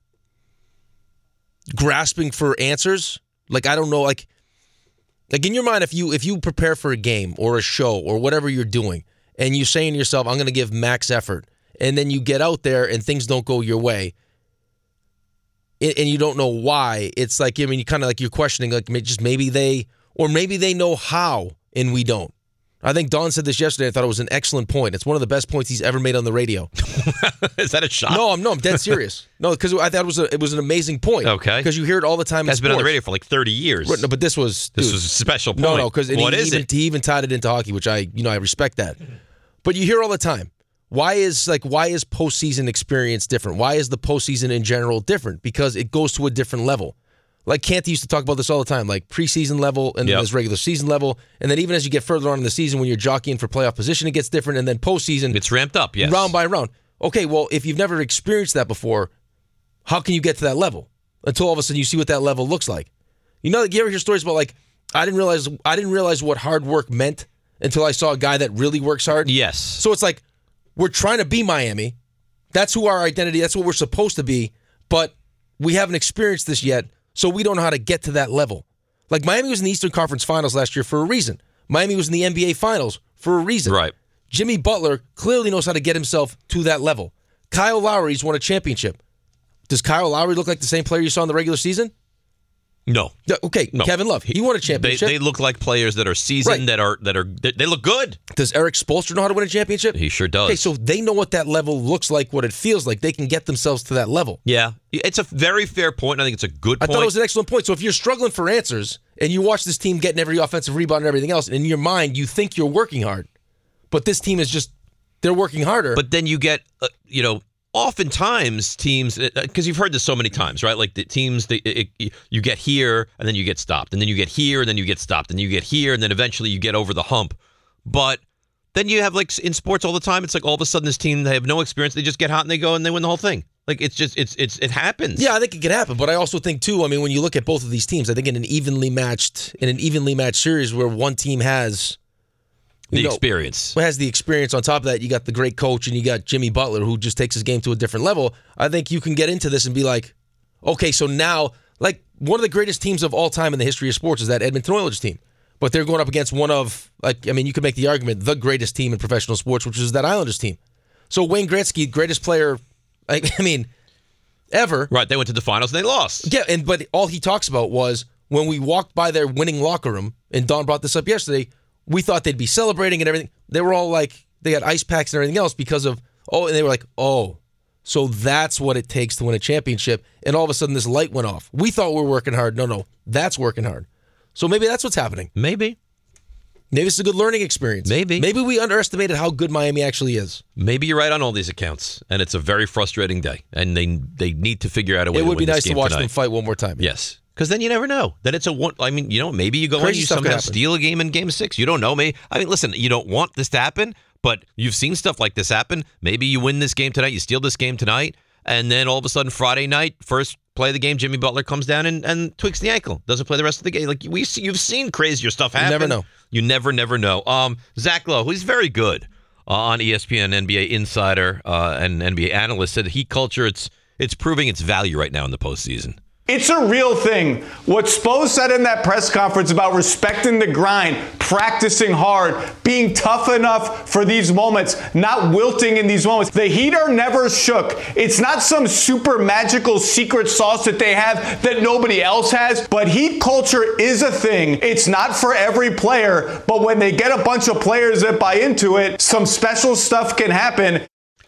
grasping for answers. Like, I don't know, like, like in your mind, if you if you prepare for a game or a show or whatever you're doing, and you're saying to yourself, I'm going to give max effort, and then you get out there and things don't go your way, and you don't know why, it's like, I mean, you kind of like you're questioning, like, just maybe they, or maybe they know how, and we don't. I think Don said this yesterday. I thought it was an excellent point. It's one of the best points he's ever made on the radio. Is that a shot? No, I'm no, I'm dead serious. No, because I thought it was a, it was an amazing point. Okay, because you hear it all the time. Has in been on the sports. radio for like thirty years. Right, no, but this was this dude, was a special point. No, no, because what he, is even, it? he even tied it into hockey, which I you know I respect that. But you hear all the time. Why is like why is postseason experience different? Why is the postseason in general different? Because it goes to a different level. Like Canty used to talk about this all the time, like preseason level and then Yep. there's regular season level. And then even as you get further on in the season when you're jockeying for playoff position, it gets different. And then postseason, it's ramped up, yes. round by round. Okay, well, if you've never experienced that before, how can you get to that level? Until all of a sudden you see what that level looks like. You know, you ever hear stories about like, I didn't realize I didn't realize what hard work meant until I saw a guy that really works hard? Yes. So it's like, we're trying to be Miami. That's who our identity, that's what we're supposed to be, but we haven't experienced this yet. So we don't know how to get to that level. Like Miami was in the Eastern Conference Finals last year for a reason. Miami was in the N B A Finals for a reason. Right. Jimmy Butler clearly knows how to get himself to that level. Kyle Lowry's won a championship. Does Kyle Lowry look like the same player you saw in the regular season? No. Yeah, okay, No. Kevin Love. He won a They, championship. they look like players that are seasoned, Right. that are that are they, they look good. Does Eric Spoelstra know how to win a championship? He sure does. Okay, so they know what that level looks like, what it feels like. They can get themselves to that level. Yeah, it's a very fair point. I think it's a good I point. thought it was an excellent point. So if you're struggling for answers and you watch this team getting every offensive rebound and everything else, and in your mind you think you're working hard, but this team is just, they're working harder. But then you get, uh, you know, oftentimes teams, because you've heard this so many times, right? Like the teams, they, it, it, you get here and then you get stopped, and then you get here and then you get stopped, and you get here and then eventually you get over the hump. But then you have, like in sports all the time, it's like all of a sudden this team, they have no experience, they just get hot and they go and they win the whole thing. Like it's just, it's, it's, it happens. Yeah, I think it can happen, but I also think too, I mean, when you look at both of these teams, I think in an evenly matched, in an evenly matched series where one team has The you know, experience. has the experience. On top of that, you got the great coach and you got Jimmy Butler who just takes his game to a different level. I think you can get into this and be like, okay, so now, like one of the greatest teams of all time in the history of sports is that Edmonton Oilers team. But they're going up against one of, like, I mean, you could make the argument, the greatest team in professional sports, which is that Islanders team. So Wayne Gretzky, greatest player, I, I mean, ever. Right, they went to the finals and they lost. Yeah, and but all he talks about was when we walked by their winning locker room, and Don brought this up yesterday, we thought they'd be celebrating and everything. They were all like, they had ice packs and everything else because of, oh, and they were like, oh, so that's what it takes to win a championship. And all of a sudden this light went off. We thought we were working hard. No, no, that's working hard. So maybe that's what's happening. Maybe. Maybe it's a good learning experience. Maybe. Maybe we underestimated how good Miami actually is. Maybe you're right on all these accounts, and it's a very frustrating day, and they they need to figure out a way It to would win be this nice to game watch tonight. them fight one more time. Yes. Because then you never know. Then it's a one. I mean, you know, maybe you go in and Crazy you stuff could somehow happen. steal a game in game six. You don't know. Maybe. I mean, listen, you don't want this to happen, but you've seen stuff like this happen. Maybe you win this game tonight, you steal this game tonight, and then all of a sudden Friday night, first play of the game, Jimmy Butler comes down and, and tweaks the ankle. Doesn't play the rest of the game. Like we, see, you've seen crazier stuff happen. never know. You never, never know. Um, Zach Lowe, who's very good uh, on E S P N, N B A insider uh, and N B A analyst, said Heat culture, it's it's proving its value right now in the postseason. It's a real thing. What Spo said in that press conference about respecting the grind, practicing hard, being tough enough for these moments, not wilting in these moments. The Heat are never shook. It's not some super magical secret sauce that they have that nobody else has, but Heat culture is a thing. It's not for every player, but when they get a bunch of players that buy into it, some special stuff can happen.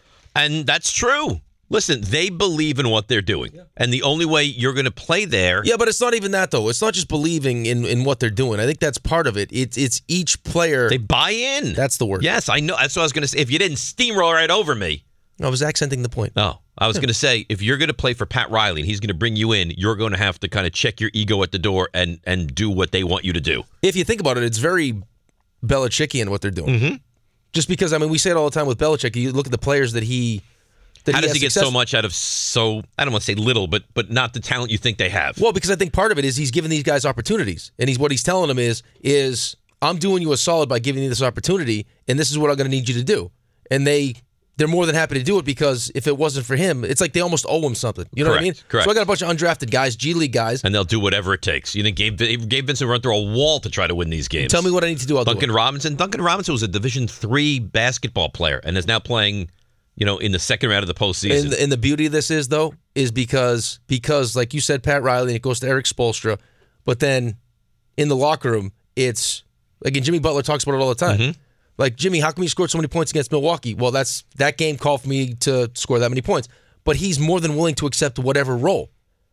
And that's true. Listen, they believe in what they're doing. Yeah. And the only way you're going to play there... Yeah, but it's not even that, though. It's not just believing in, in what they're doing. I think that's part of it. It's it's each player... They buy in. That's the word. Yes, I know. That's what I was going to say. If you didn't steamroll right over me... I was accenting the point. Oh, I was Yeah. going to say, if you're going to play for Pat Riley and he's going to bring you in, you're going to have to kind of check your ego at the door and, and do what they want you to do. If you think about it, it's very Belichickian what they're doing. Mm-hmm. Just because, I mean, we say it all the time with Belichick. You look at the players that he... That How he does has he get success- so much out of so, I don't want to say little, but but not the talent you think they have? Well, because I think part of it is he's giving these guys opportunities. And he's what he's telling them is, is I'm doing you a solid by giving you this opportunity, and this is what I'm going to need you to do. And they, they're more than happy to do it because if it wasn't for him, it's like they almost owe him something. You know Correct, what I mean? correct. So I got a bunch of undrafted guys, G League guys. And they'll do whatever it takes. You think Gabe, Gabe Vincent run through a wall to try to win these games? Tell me what I need to do. I'll Duncan do it. Robinson. Duncan Robinson was a Division three basketball player and is now playing, you know, in the second round of the postseason. And the, and the beauty of this is, though, is because, because like you said, Pat Riley, and it goes to Eric Spoelstra, but then in the locker room, it's, like, and Jimmy Butler talks about it all the time. Mm-hmm. Like, Jimmy, how come you scored so many points against Milwaukee? Well, that's that game called for me to score that many points. But he's more than willing to accept whatever role.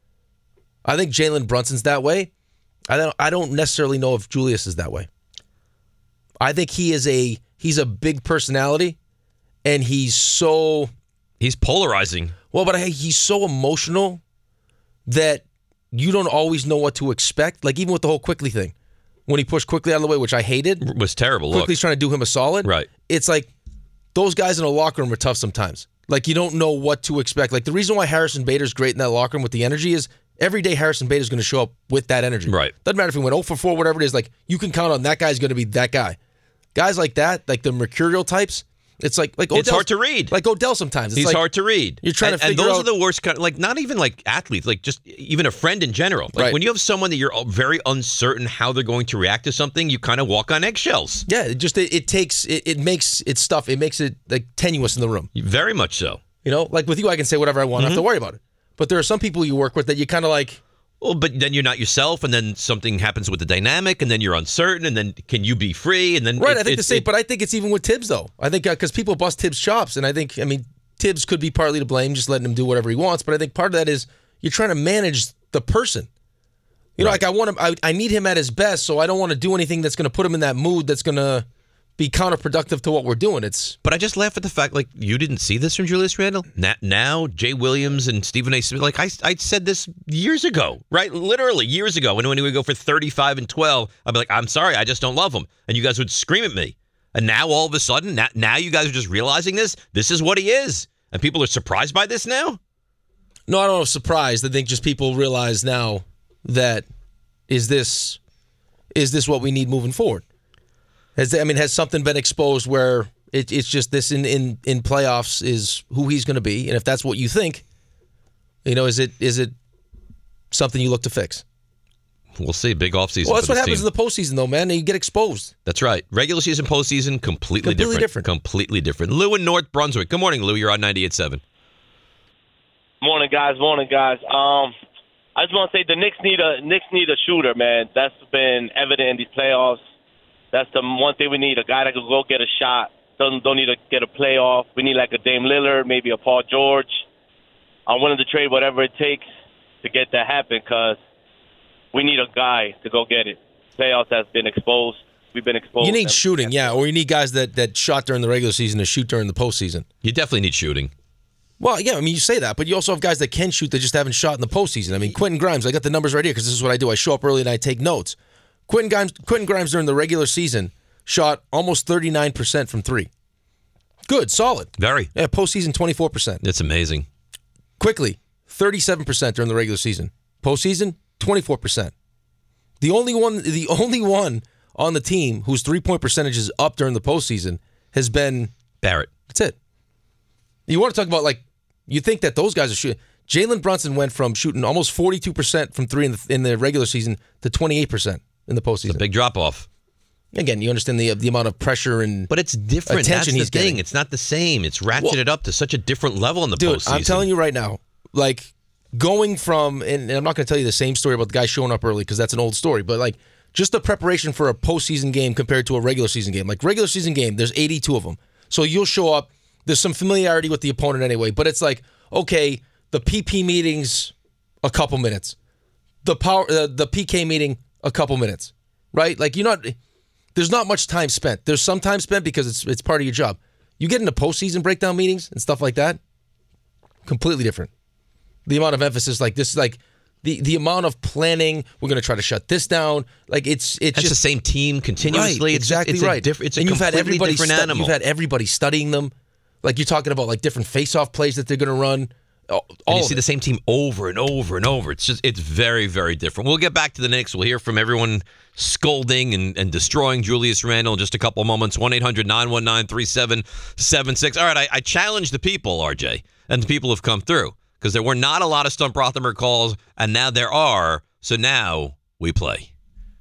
I think Jalen Brunson's that way. I don't, I don't necessarily know if Julius is that way. I think he is a he's a big personality. And he's so... He's polarizing. Well, but I, he's so emotional that you don't always know what to expect. Like, even with the whole Quickly thing. When he pushed Quickly out of the way, which I hated. It was terrible. Quickly's Look. trying to do him a solid. Right. It's like, those guys in a locker room are tough sometimes. Like, you don't know what to expect. Like, the reason why Harrison Bader's great in that locker room with the energy is every day Harrison Bader's going to show up with that energy. Right. Doesn't matter if he went oh for four, whatever it is. Like, you can count on that guy's going to be that guy. Guys like that, like the mercurial types, it's like like It's Odell's- hard to read. Like Odell sometimes. It's He's like, hard to read. You're trying and, to figure And those out, are the worst kind of, like, not even like athletes, like just even a friend in general. Like Right. when you have someone that you're very uncertain how they're going to react to something, you kind of walk on eggshells. Yeah, it just it, it takes it, it makes it stuff. It makes it like tenuous in the room. Very much so. You know, like with you, I can say whatever I want. I don't have to worry about it. But there are some people you work with that you kind of like. Well, but then you're not yourself, and then something happens with the dynamic, and then you're uncertain, and then can you be free? And then Right, it- I think it- the same, it- but I think it's even with Tibbs though. I think because people bust Tibbs' chops, and I think I mean Tibbs could be partly to blame, just letting him do whatever he wants. But I think part of that is you're trying to manage the person. You know, like I want him, I, I need him at his best, so I don't want to do anything that's going to put him in that mood that's going to be counterproductive to what we're doing. It's But I just laugh at the fact, like, you didn't see this from Julius Randle? Na- Now, Jay Williams and Stephen A. Smith, like, I, I said this years ago, right? Literally years ago. When, when he would go for thirty-five and twelve, I'd be like, I'm sorry, I just don't love him. And you guys would scream at me. And now, all of a sudden, now, now you guys are just realizing this? This is what he is. And people are surprised by this now? No, I don't know. Surprised. I think just people realize now that is this is this what we need moving forward? Has I mean, has something been exposed where it, it's just this in, in, in playoffs is who he's going to be, and if that's what you think, you know, is it is it something you look to fix? We'll see. Big offseason. Well, that's for what this happens team. in the postseason, though, man. You get exposed. That's right. Regular season, postseason, completely, Completely different. different. Completely different. Lou in North Brunswick. Good morning, Lou. You're on ninety-eight point seven. Morning, guys. Morning, guys. Um, I just want to say the Knicks need a Knicks need a shooter, man. That's been evident in these playoffs. That's the one thing we need, a guy that can go get a shot. Don't, don't need to get a playoff. We need like a Dame Lillard, maybe a Paul George. I'm willing to trade whatever it takes to get that happen because we need a guy to go get it. Playoffs has been exposed. We've been exposed. You need shooting, yeah, or you need guys that, that shot during the regular season to shoot during the postseason. You definitely need shooting. Well, yeah, I mean, you say that, but you also have guys that can shoot that just haven't shot in the postseason. I mean, Quentin Grimes, I got the numbers right here because this is what I do. I show up early and I take notes. Quentin Grimes, Quentin Grimes during the regular season shot almost thirty-nine percent from three. Good, solid. Very. Yeah, postseason twenty-four percent. It's amazing. Quickly, thirty-seven percent during the regular season. Postseason, twenty-four percent. The only one, the only one on the team whose three-point percentage is up during the postseason has been Barrett. That's it. You want to talk about, like, you think that those guys are shooting. Jalen Brunson went from shooting almost forty-two percent from three in the, in the regular season to twenty-eight percent in the postseason. It's a big drop-off. Again, you understand the the amount of pressure and But it's different. attention That's the he's thing. getting. It's not the same. It's ratcheted Well, up to such a different level in the Dude, postseason. I'm telling you right now, like, going from, and, and I'm not going to tell you the same story about the guy showing up early because that's an old story, but, like, just the preparation for a postseason game compared to a regular season game. Like, regular season game, there's eighty-two of them. So you'll show up, there's some familiarity with the opponent anyway, but it's like, okay, the P P meeting's a couple minutes. The power, uh, the P K meeting, a couple minutes, right? Like, you're not, there's not much time spent. There's some time spent because it's it's part of your job. You get into postseason breakdown meetings and stuff like that, completely different. The amount of emphasis, like this, like the the amount of planning. We're going to try to shut this down. Like it's it's It's just the same team continuously. Right, It's exactly it's a right. diff- it's a and you've had completely everybody different stu- animal. You've had everybody studying them. Like you're talking about, like different face-off plays that they're going to run. All and you of see it. the same team over and over and over. It's just it's very, very different. We'll get back to the Knicks. We'll hear from everyone scolding and, and destroying Julius Randle in just a couple of moments. one eight hundred nine one nine three seven seven six. All right, I, I challenge the people, R J, and the people have come through because there were not a lot of Stump Rothenberg calls, and now there are. So now we play.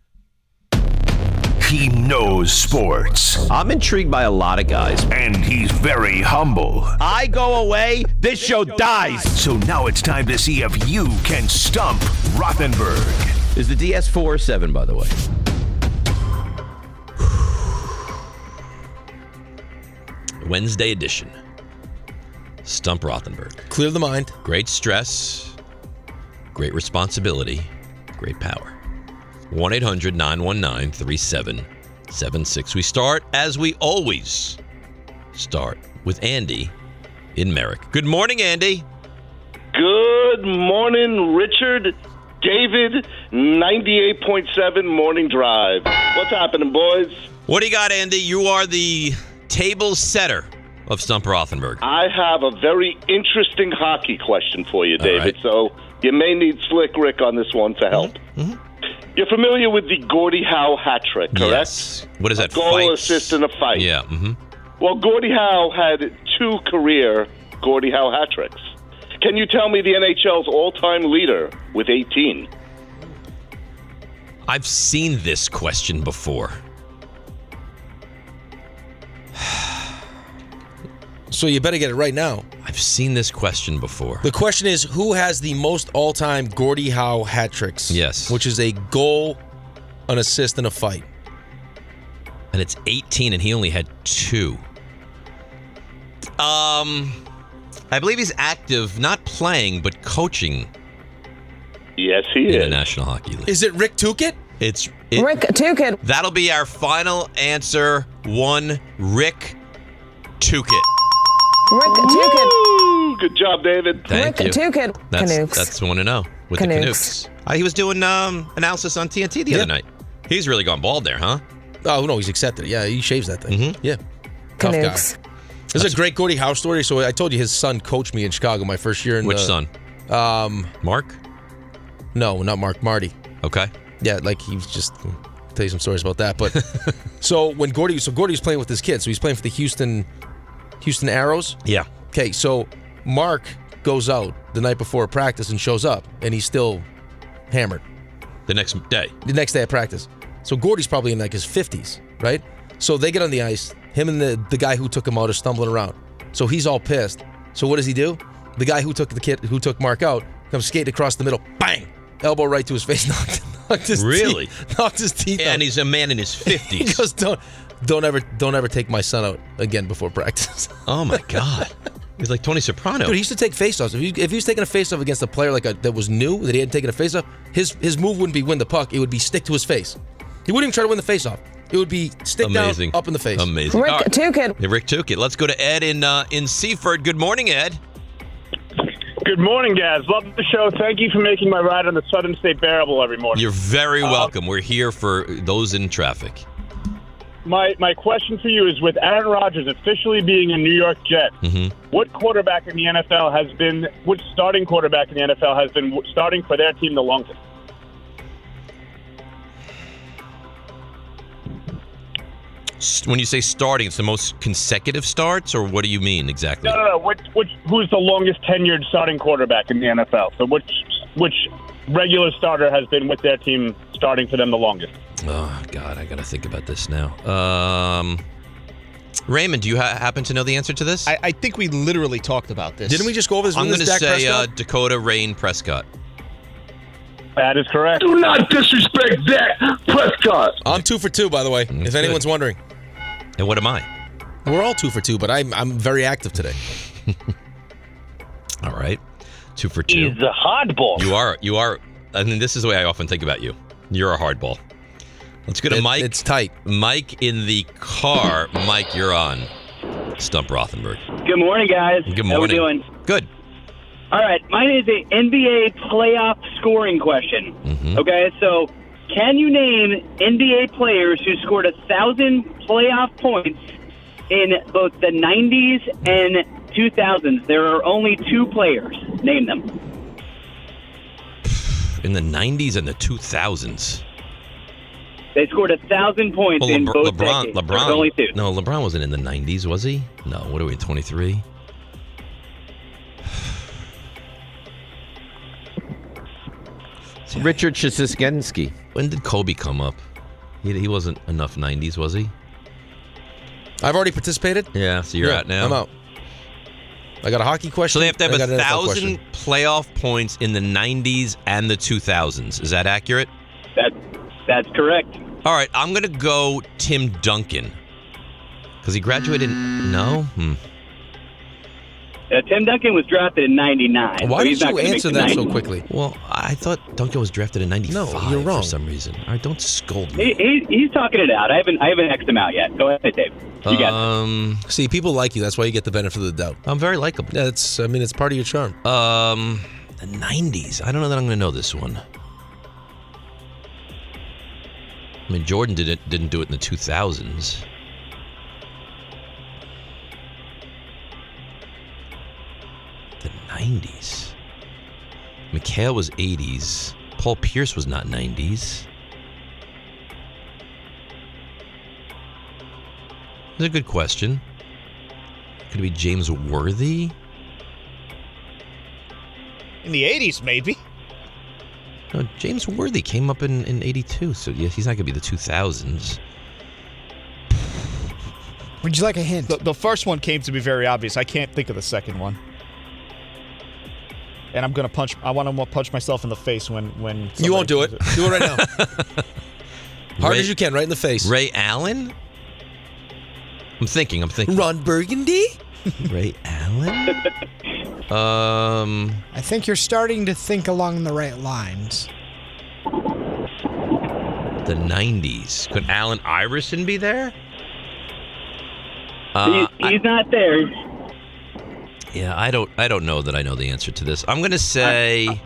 He knows sports. I'm intrigued by a lot of guys. And he's very humble. I go away, this show dies. So now it's time to see if you can stump Rothenberg. Is the D S four or seven, by the way? Wednesday edition. Stump Rothenberg. Clear the mind. Great stress. Great responsibility. Great power. one eight hundred nine one nine three seven seven six. We start, as we always start, with Andy in Merrick. Good morning, Andy. Good morning, Richard. David, ninety-eight point seven Morning Drive. What's happening, boys? What do you got, Andy? You are the table setter of Stump Rothenberg. I have a very interesting hockey question for you, David, right. so you may need Slick Rick on this one to help. Mm-hmm. You're familiar with the Gordie Howe hat trick, correct? Yes. What is that? A goal, Fights? assist, and a fight. Yeah. Mm-hmm. Well, Gordie Howe had two career Gordie Howe hat tricks. Can you tell me the N H L's all-time leader with eighteen? I've seen this question before. So you better get it right now. I've seen this question before. The question is, who has the most all-time Gordie Howe hat tricks? Yes. Which is a goal, an assist, and a fight. And it's eighteen, and he only had two. Um, I believe he's active, not playing, but coaching. Yes, he in is. the National Hockey League. Is it Rick Tookit? It's it, Rick Tookit. That'll be our final answer. One, Rick Tookit. Rick Tookit. Woo! Good job, David. Thank Rick you. Tookit. That's Canucks. that's one to know with Canucks. the Canucks. Uh, he was doing um, analysis on T N T the other night. He's really gone bald there, huh? Oh, no, he's accepted it. Yeah, he shaves that thing. Mm-hmm. Yeah. Tough Canucks. guy. This is a great Gordie Howe story. So I told you his son coached me in Chicago my first year. In Which the, son? Um, Mark? No, not Mark. Marty. Okay. Yeah, like he was just I'll tell you some stories about that. But so when Gordie, so Gordie was playing with his kids. So he's playing for the Houston, Houston Arrows. Yeah. Okay, so Mark goes out the night before practice and shows up, and he's still hammered. The next day. The next day at practice. So Gordy's probably in like his fifties, right? So they get on the ice. Him and the, the guy who took him out are stumbling around. So he's all pissed. So what does he do? The guy who took the kid who took Mark out comes skating across the middle. Bang! Elbow right to his face. Knocked, knocked his Really? teeth. Knocked his teeth out. And he's a man in his fifties. He goes, don't, don't ever, don't ever take my son out again before practice. Oh my God. He's like Tony Soprano. Dude, he used to take faceoffs. If he, if he was taking a faceoff against a player like a, that was new, that he hadn't taken a faceoff, his his move wouldn't be win the puck. It would be stick to his face. He wouldn't even try to win the faceoff. It would be stick Amazing. down, up in the face. Amazing. Rick All right. Tukin. Hey, Rick Tukit. Let's go to Ed in uh, in Seaford. Good morning, Ed. Good morning, guys. Love the show. Thank you for making my ride on the Southern State bearable every morning. You're very Uh, welcome. We're here for those in traffic. My my question for you is, with Aaron Rodgers officially being a New York Jet, Mm-hmm. what quarterback in the N F L has been, which starting quarterback in the N F L has been w- starting for their team the longest? When you say starting, it's the most consecutive starts, or what do you mean exactly? No, no, no. Which, which, who's the longest tenured starting quarterback in the N F L? So which which regular starter has been with their team starting for them the longest? Oh, God, I got to think about this now. Um, Raymond, do you ha- happen to know the answer to this? I, I think we literally talked about this. Didn't we just go over this? I'm going to say uh, Dakota Rain Prescott. That is correct. Do not disrespect Dak Prescott. I'm two for two, by the way, That's if anyone's good. wondering. And what am I? We're all two for two, but I'm I'm very active today. All right. Two for two. He's a hardball. You are. You are. I mean, this is the way I often think about you. You're a hardball. Let's go to It- Mike. It's tight. Mike in the car. Mike, you're on. Stump Rothenberg. Good morning, guys. Good How we morning. doing? Good. All right, mine is a N B A playoff scoring question. Mm-hmm. Okay, so can you name N B A players who scored a thousand playoff points in both the nineties and two thousands? There are only two players. Name them. In the nineties and the two thousands. They scored a thousand points Well, in Lebr- both LeBron. decades. There's LeBron. only two. No, LeBron wasn't in the nineties, was he? No. What are we? twenty-three. Richard Shisiskensky. When did Kobe come up? He, he wasn't enough nineties, was he? I've already participated. Yeah, so you're Yeah, out now. I'm out. I got a hockey question. So they have to have and I a got an N F L thousand question. playoff points in the nineties and the two thousands. Is that accurate? That that's correct. All right, I'm gonna go Tim Duncan because he graduated. No, hmm. Uh, Tim Duncan was drafted in ninety-nine. Why so did he's not you gonna make answer the that so nineties. quickly? Well, I thought Duncan was drafted in ninety-five. No, you're wrong. for some reason. All right, don't scold me. He, he, he's talking it out. I haven't I haven't X'd him out yet. Go ahead, Dave. You got it. Um, See, people like you. That's why you get the benefit of the doubt. I'm very likable. Yeah, it's. I mean, it's part of your charm. Um, the nineties. I don't know that I'm going to know this one. I mean, Jordan didn't didn't do it in the two thousands. The nineties. McHale was eighties. Paul Pierce was not nineties. That's a good question. Could it be James Worthy? In the eighties, maybe. No, James Worthy came up in, in eighty-two, so yeah, he's not going to be the two thousands. Would you like a hint? The, the first one came to be very obvious. I can't think of the second one. And I'm gonna punch. I want to punch myself in the face when when You won't do it. somebody- Do it right now. Hard Ray- as you can, right in the face. Ray Allen? I'm thinking, I'm thinking. Ron Burgundy? Ray Allen? um, I think you're starting to think along the right lines. the nineties. Could Allen Iverson be there? Uh, He- he's not there. yeah, I don't I don't know that I know the answer to this. I'm going to say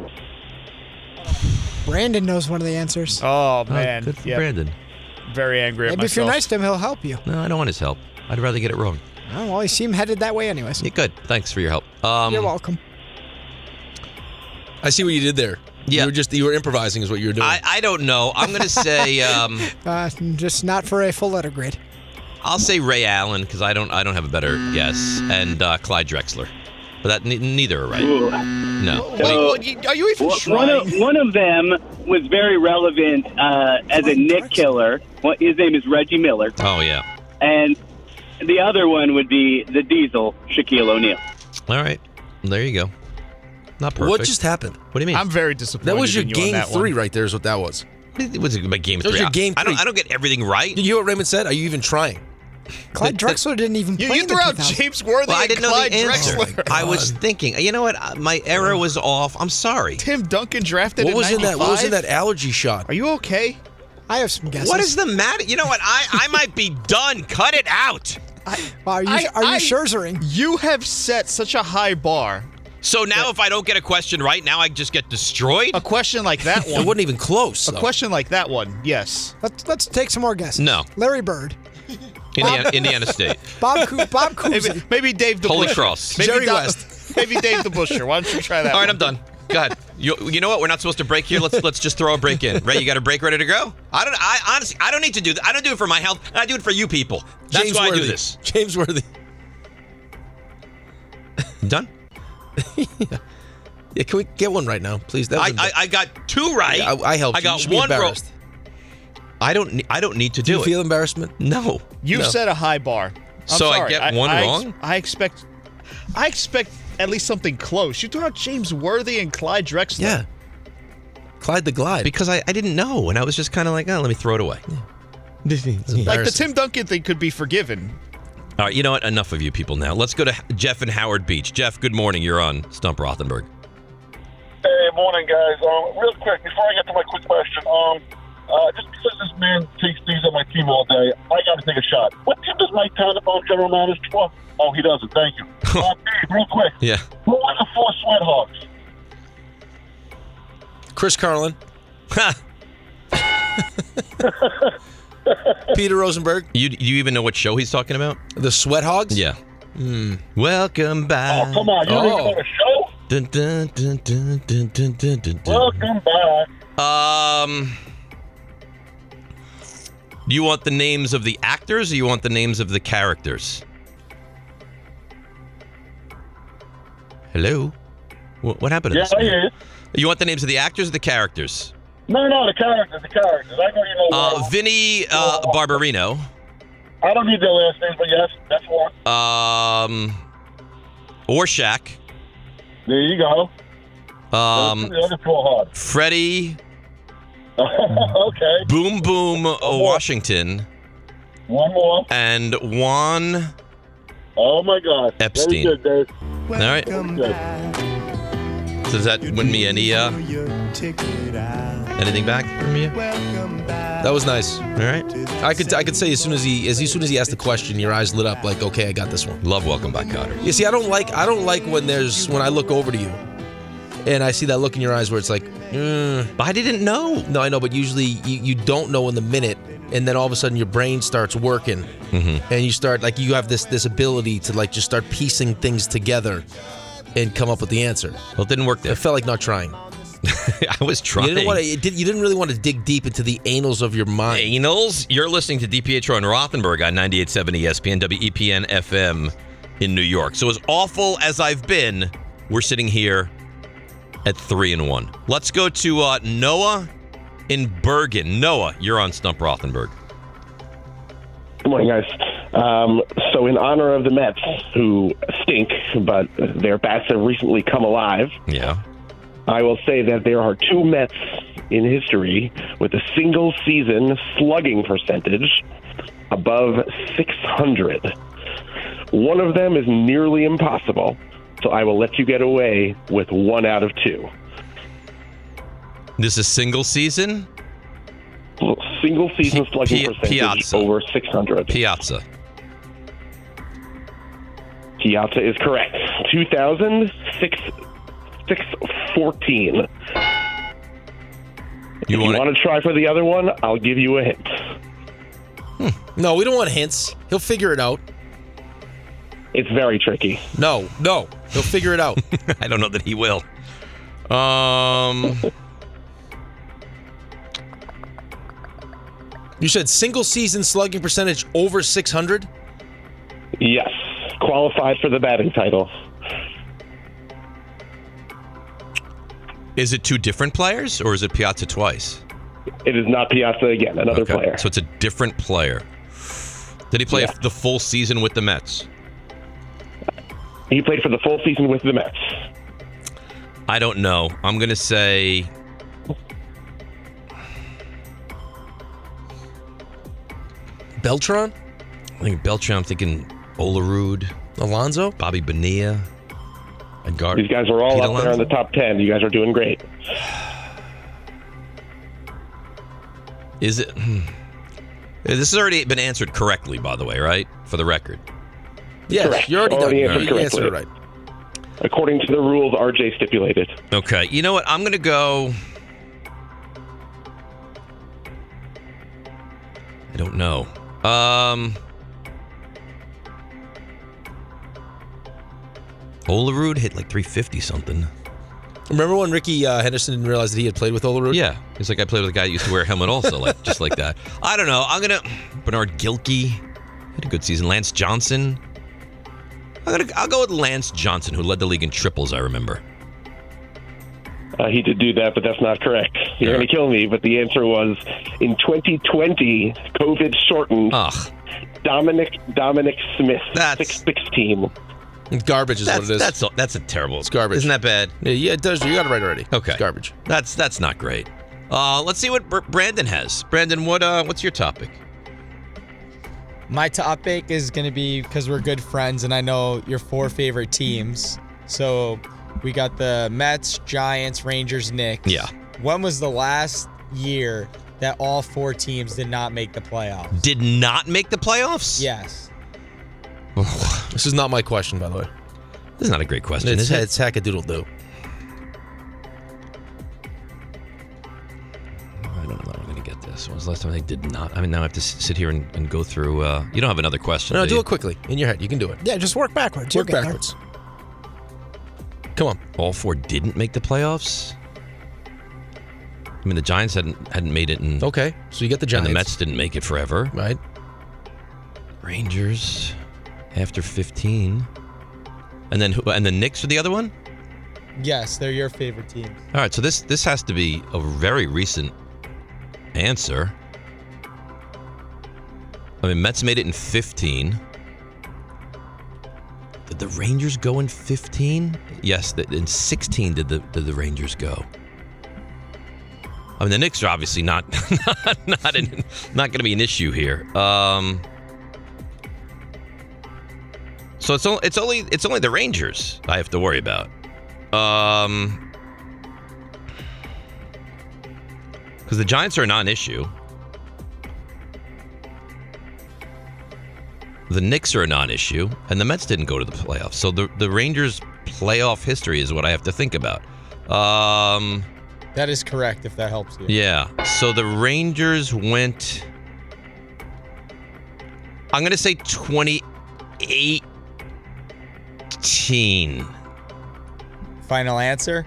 Brandon knows one of the answers. Oh man, good for Yep. Brandon. Very angry at Maybe if you're myself. nice to him, he'll help you. No, I don't want his help. I'd rather get it wrong. Oh, well, you seem headed that way anyways. Yeah, good. Thanks for your help. Um, You're welcome. I see what you did there. Yeah. You were just you were improvising is what you were doing. I, I don't know. I'm going to say um, Uh, just not for a full letter grade. I'll say Ray Allen because I don't I don't have a better guess, and uh, Clyde Drexler. But that ne- neither are right. Ooh. No. So, Are you even one trying? of, one of them was very relevant uh, as a Nick killer. What- His name is Reggie Miller. Oh, yeah. And the other one would be the Diesel, Shaquille O'Neal. All right. There you go. Not perfect. What just happened? What do you mean? I'm very disappointed. That was your in you on game that three one. right there is what that was. It was my game That was three. your game I don't. three. I don't get everything right. Did you hear what Raymond said? Are you even trying? Clyde Drexler didn't even You, play you in threw the out two thousands. James Worthy Well, I and didn't know Clyde the answer. Drexler. I was thinking. You know what? My error was off. I'm sorry. Tim Duncan drafted What in was in that? What was in ninety-five? that allergy shot? Are you okay? I have some guesses. What is the matter? You know what? I, I might be done. Cut it out. Wow, are you, I- are you I- Scherzering? You have set such a high bar. So now, if I don't get a question right, now I just get destroyed. A question like that one. It wasn't even close. A though. question like that one, yes. Let's, let's take some more guesses. No. Larry Bird. Indiana, Indiana State. Bob Coo- Bob Maybe, Cousy. maybe Dave the Holy Busher. Cross. Maybe Jerry Do- West. Maybe Dave the Busher. Why don't you try that? All right, one? I'm done. Go ahead. You, you know what? We're not supposed to break here. Let's let's just throw a break in. Ray, you got a break ready to go? I don't. I honestly, I don't need to do that. I don't do it for my health. I do it for you people. That's James why Worthy. I do this. James Worthy. Done. Yeah, can we get one right now, please? That I, was I I got two right. Yeah, I, I helped I you. got You should be one wrong. embarrassed. I don't. ne- I don't need to Do do, you it. feel embarrassment? No. You've No. set a high bar. I'm So I sorry. get one I, wrong? I expect. I expect at least something close. You threw out James Worthy and Clyde Drexler. Yeah. Clyde the Glide. Because I, I didn't know, and I was just kind of like, oh, let me throw it away. It's Like the embarrassing. Tim Duncan thing could be forgiven. All right, you know what? Enough of you people now. Let's go to Jeff in Howard Beach. Jeff, good morning. You're on Stump Rothenberg. Hey, morning, guys. Um, real quick, before I get to my quick question, um, uh, just because this man takes these on my team all day, I got to take a shot. What team does Mike Tannenbaum general manager for? Oh, he doesn't. Thank you. uh, Dave, real quick. Yeah. Who were the four Sweat Hogs? Chris Carlin. Peter Rosenberg. You you even know what show he's talking about? The Sweat Hogs? Yeah. Mm. Welcome back. Oh, come on. You Oh. don't even know the show? Dun, dun, dun, dun, dun, dun, dun, dun, dun. Welcome back. Um, do you want the names of the actors or you want the names of the characters? Hello? What, what happened to Yeah, this I man? hear you. You want the names of the actors or the characters? No, no, the characters, the characters. I know you know. Uh, one. Vinny uh, Barbarino. I don't need their last names, but yes, that's one. Um, Orshak. There you go. Um, the other two are hard. Freddie. Okay. Boom Boom uh, Washington. One more. And Juan Oh, my God. Epstein. Very good, Dave. All right. Very good. So does that win me any uh, anything back from you? That was nice. All right. I could I could say as soon as he as soon as he asked the question, your eyes lit up like, okay, I got this one. Love Welcome Back, Cotter. You see, I don't like I don't like when there's when I look over to you, and I see that look in your eyes where it's like, mm. I didn't know. No, I know, but usually you, you don't know in the minute, and then all of a sudden your brain starts working, mm-hmm. and you start like you have this this ability to like just start piecing things together, and come up with the answer. Well, it didn't work there. It felt like not trying. I was trying. You didn't want to. Did, you didn't really want to dig deep into the anals of your mind. Anals? You're listening to DiPietro and Rothenberg on ninety-eight point seven E S P N, W E P N F M in New York. So as awful as I've been, we're sitting here at three and one. Let's go to uh, Noah in Bergen. Noah, you're on Stump Rothenberg. Good morning, guys. Um, so in honor of the Mets, who stink, but their bats have recently come alive, Yeah. I will say that there are two Mets in history with a single season slugging percentage above six hundred. One of them is nearly impossible, so I will let you get away with one out of two. This is single season? Single season P- slugging Pi- percentage Piazza. over six hundred. Piazza. Piazza is correct. two thousand six six fourteen. You if you want want to try for the other one, I'll give you a hint. No, we don't want hints. He'll figure it out. It's very tricky. No, no, he'll figure it out. I don't know that he will. Um, You said single season slugging percentage over six hundred? Yes. Qualified for the batting title. Is it two different players, or is it Piazza twice? It is not Piazza again, another Okay, player. So it's a different player. Did he play Yeah. the full season with the Mets? He played for the full season with the Mets. I don't know. I'm going to say... Beltran? I think Beltran. I'm thinking Olerud. Alonso? Bobby Bonilla. And Gar- These guys are all Pete up there in Alonso? the top ten. You guys are doing great. Is it... Hmm. This has already been answered correctly, by the way, right? For the record. Yes, Correct. you already, Already done. answered You correctly. answered it right. According to the rules R J stipulated. Okay. You know what? I'm going to go... I don't know. Um... Olerud hit like three fifty something. Remember when Ricky uh, Henderson didn't realize that he had played with Olerud? Yeah. He's like, I played with a guy who used to wear a helmet also, like just like that. I don't know. I'm going to... Bernard Gilkey had a good season. Lance Johnson. I'm gonna, I'll go with Lance Johnson, who led the league in triples, I remember. Uh, he did do that, but that's not correct. You're going to kill me, but the answer was in twenty twenty, COVID shortened. Ugh. Dominic Dominic Smith, six sixteen. Garbage is That's, what it is. that's, a, that's a terrible... It's garbage. Isn't that bad? Yeah, yeah, it does. You got it right already. Okay. It's garbage. That's that's not great. Uh, let's see what Br- Brandon has. Brandon, what uh, what's your topic? My topic is going to be, because we're good friends and I know your four favorite teams. So we got the Mets, Giants, Rangers, Knicks. Yeah. When was the last year that all four teams did not make the playoffs? Did not make the playoffs? Yes. This is not my question, by the way. This is not a great question, It's, is it? it's hackadoodle-doo. I don't know. I'm going to get this. When was the last time they did not? I mean, now I have to s- sit here and, and go through. Uh, you don't have another question. No, do do you? it quickly. In your head. You can do it. Yeah, just work backwards. You'll Work get there. backwards. Come on. All four didn't make the playoffs? I mean, the Giants hadn't hadn't made it in... Okay, so you get the And Giants. the Mets didn't make it forever. Right. Rangers after fifteen. And then who? And the Knicks are the other one? Yes, they're your favorite teams. All right, so this this has to be a very recent answer. I mean, Mets made it in fifteen. Did the Rangers go in fifteen? Yes, the- in sixteen did the did the Rangers go. I mean, the Knicks are obviously not not not, an, not going to be an issue here. Um, so it's only it's only it's only the Rangers I have to worry about. Um, because the Giants are a non-issue. The Knicks are a non-issue, and the Mets didn't go to the playoffs. So the the Rangers' playoff history is what I have to think about. Um, That is correct, if that helps you. yeah. So the Rangers went. I'm gonna say twenty eighteen. Final answer?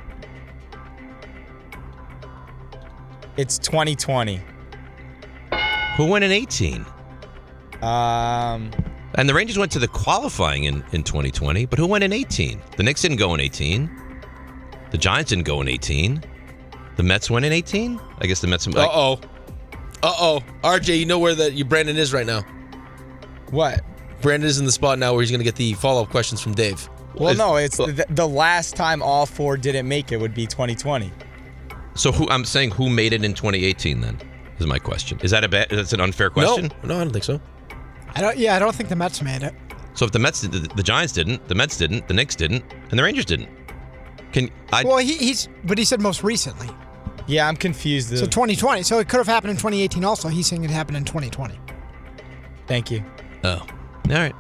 It's twenty twenty. Who went in eighteen? Um, And the Rangers went to the qualifying in, in twenty twenty, but who went in eighteen? The Knicks didn't go in eighteen. The Giants didn't go in eighteen. The Mets went in eighteen? I guess the Mets... Like, Uh-oh. Uh-oh. R J, you know where that you Brandon is right now. What? Brandon is in the spot now where he's going to get the follow-up questions from Dave. well, no, it's the, the last time all four didn't make it would be twenty twenty. So who I'm saying who made it in twenty eighteen then? Is my question. Is that a bad, that's an unfair question? No, no, I don't think so. I don't. Yeah, I don't think the Mets made it. So if the Mets did, the, the Giants didn't, the Mets didn't, the Knicks didn't, and the Rangers didn't. Can I Well, he, he's but he said most recently. Yeah, I'm confused. So twenty twenty. So it could have happened in twenty eighteen also. He's saying it happened in twenty twenty. Thank you. Oh. All right.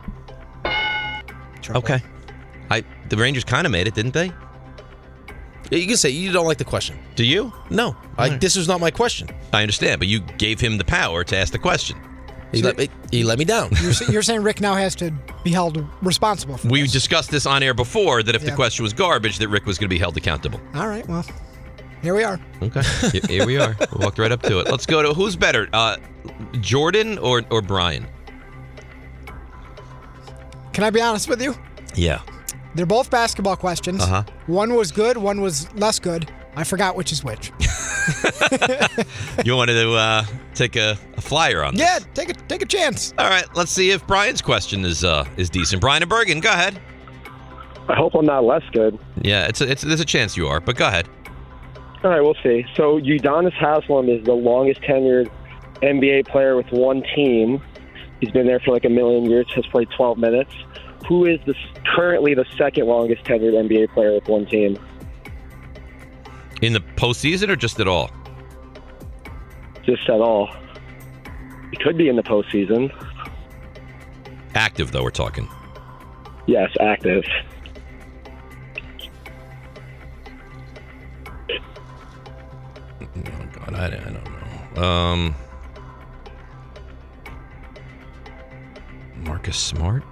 Okay. I the Rangers kind of made it, didn't they? Yeah, you can say you don't like the question. Do you? No. I, right. This was not my question. I understand, but you gave him the power to ask the question. He, let, me, he let me down. You're, sa- you're saying Rick now has to be held responsible for We this. discussed this on air before that if the Yeah. question was garbage, that Rick was going to be held accountable. All right, well, here we are. Okay. Here- Here we are. We walked right up to it. Let's go to who's better, uh, Jordan or or Brian? Can I be honest with you? Yeah. They're both basketball questions. Uh huh. One was good, one was less good. I forgot which is which. You wanted to uh, take a, a flyer on this? Yeah, take a take a chance. All right, let's see if Brian's question is uh, is decent. Brian and Bergen, go ahead. I hope I'm not less good. Yeah, it's a, it's there's a chance you are, but go ahead. All right, we'll see. So Udonis Haslem is the longest tenured N B A player with one team. He's been there for like a million years, has played twelve minutes. Who is the, currently the second longest tenured N B A player with one team? In the postseason or just at all? Just at all. He could be in the postseason. Active, though, we're talking. Yes, active. Oh, God, I, I don't know. Um, Marcus Smart?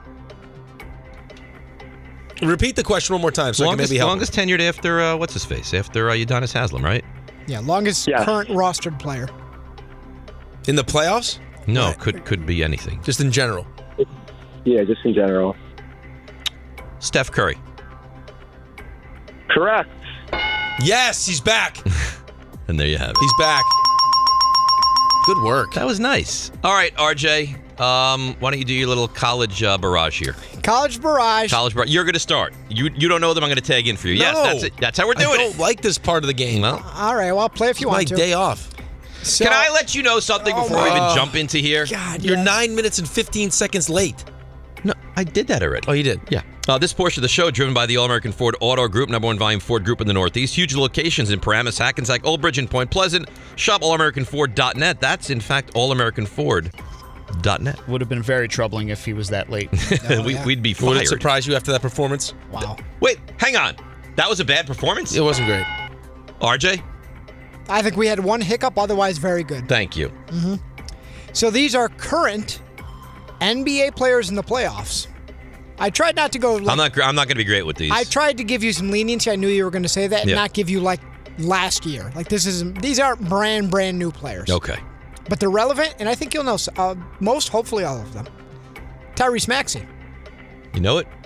Repeat the question one more time so longest, I can maybe help. Longest tenured after, uh, what's his face? After uh, Udonis Haslem, right? Yeah, longest Yeah. current rostered player. In the playoffs? No, could could be anything. Just in general. Yeah, just in general. Steph Curry. Correct. Yes, he's back. And there you have it. He's back. Good work. That was nice. All right, R J, um, why don't you do your little college uh, barrage here? College barrage. College barrage. You're going to start. You you don't know them. I'm going to tag in for you. Yes, No. that's it. That's how we're doing I don't it. like this part of the game. Well, All right, well, I'll play if you it's my want to. day off. So- can I let you know something Oh before we my- even jump into here? God, You're yes. nine minutes and fifteen seconds late. No, I did that already. Oh, you did? Yeah. Uh, this portion of the show driven by the All-American Ford Auto Group, number one volume Ford Group in the Northeast. Huge locations in Paramus, Hackensack, Old Bridge, and Point Pleasant. Shop all american ford dot net. That's, in fact, all american ford dot net. Would have been very troubling if he was that late. we, We'd be Would it fired. surprise you after that performance? Wow. Wait, hang on. That was a bad performance? It wasn't great. R J? I think we had one hiccup, otherwise very good. Thank you. hmm So these are current N B A players in the playoffs. I tried not to go. Like, I'm not. I'm not going to be great with these. I tried to give you some leniency. I knew you were going to say that, and Yeah. not give you like last year. Like this is these aren't brand brand new players. Okay. But they're relevant, and I think you'll know uh, most, hopefully all of them. Tyrese Maxey, You know it?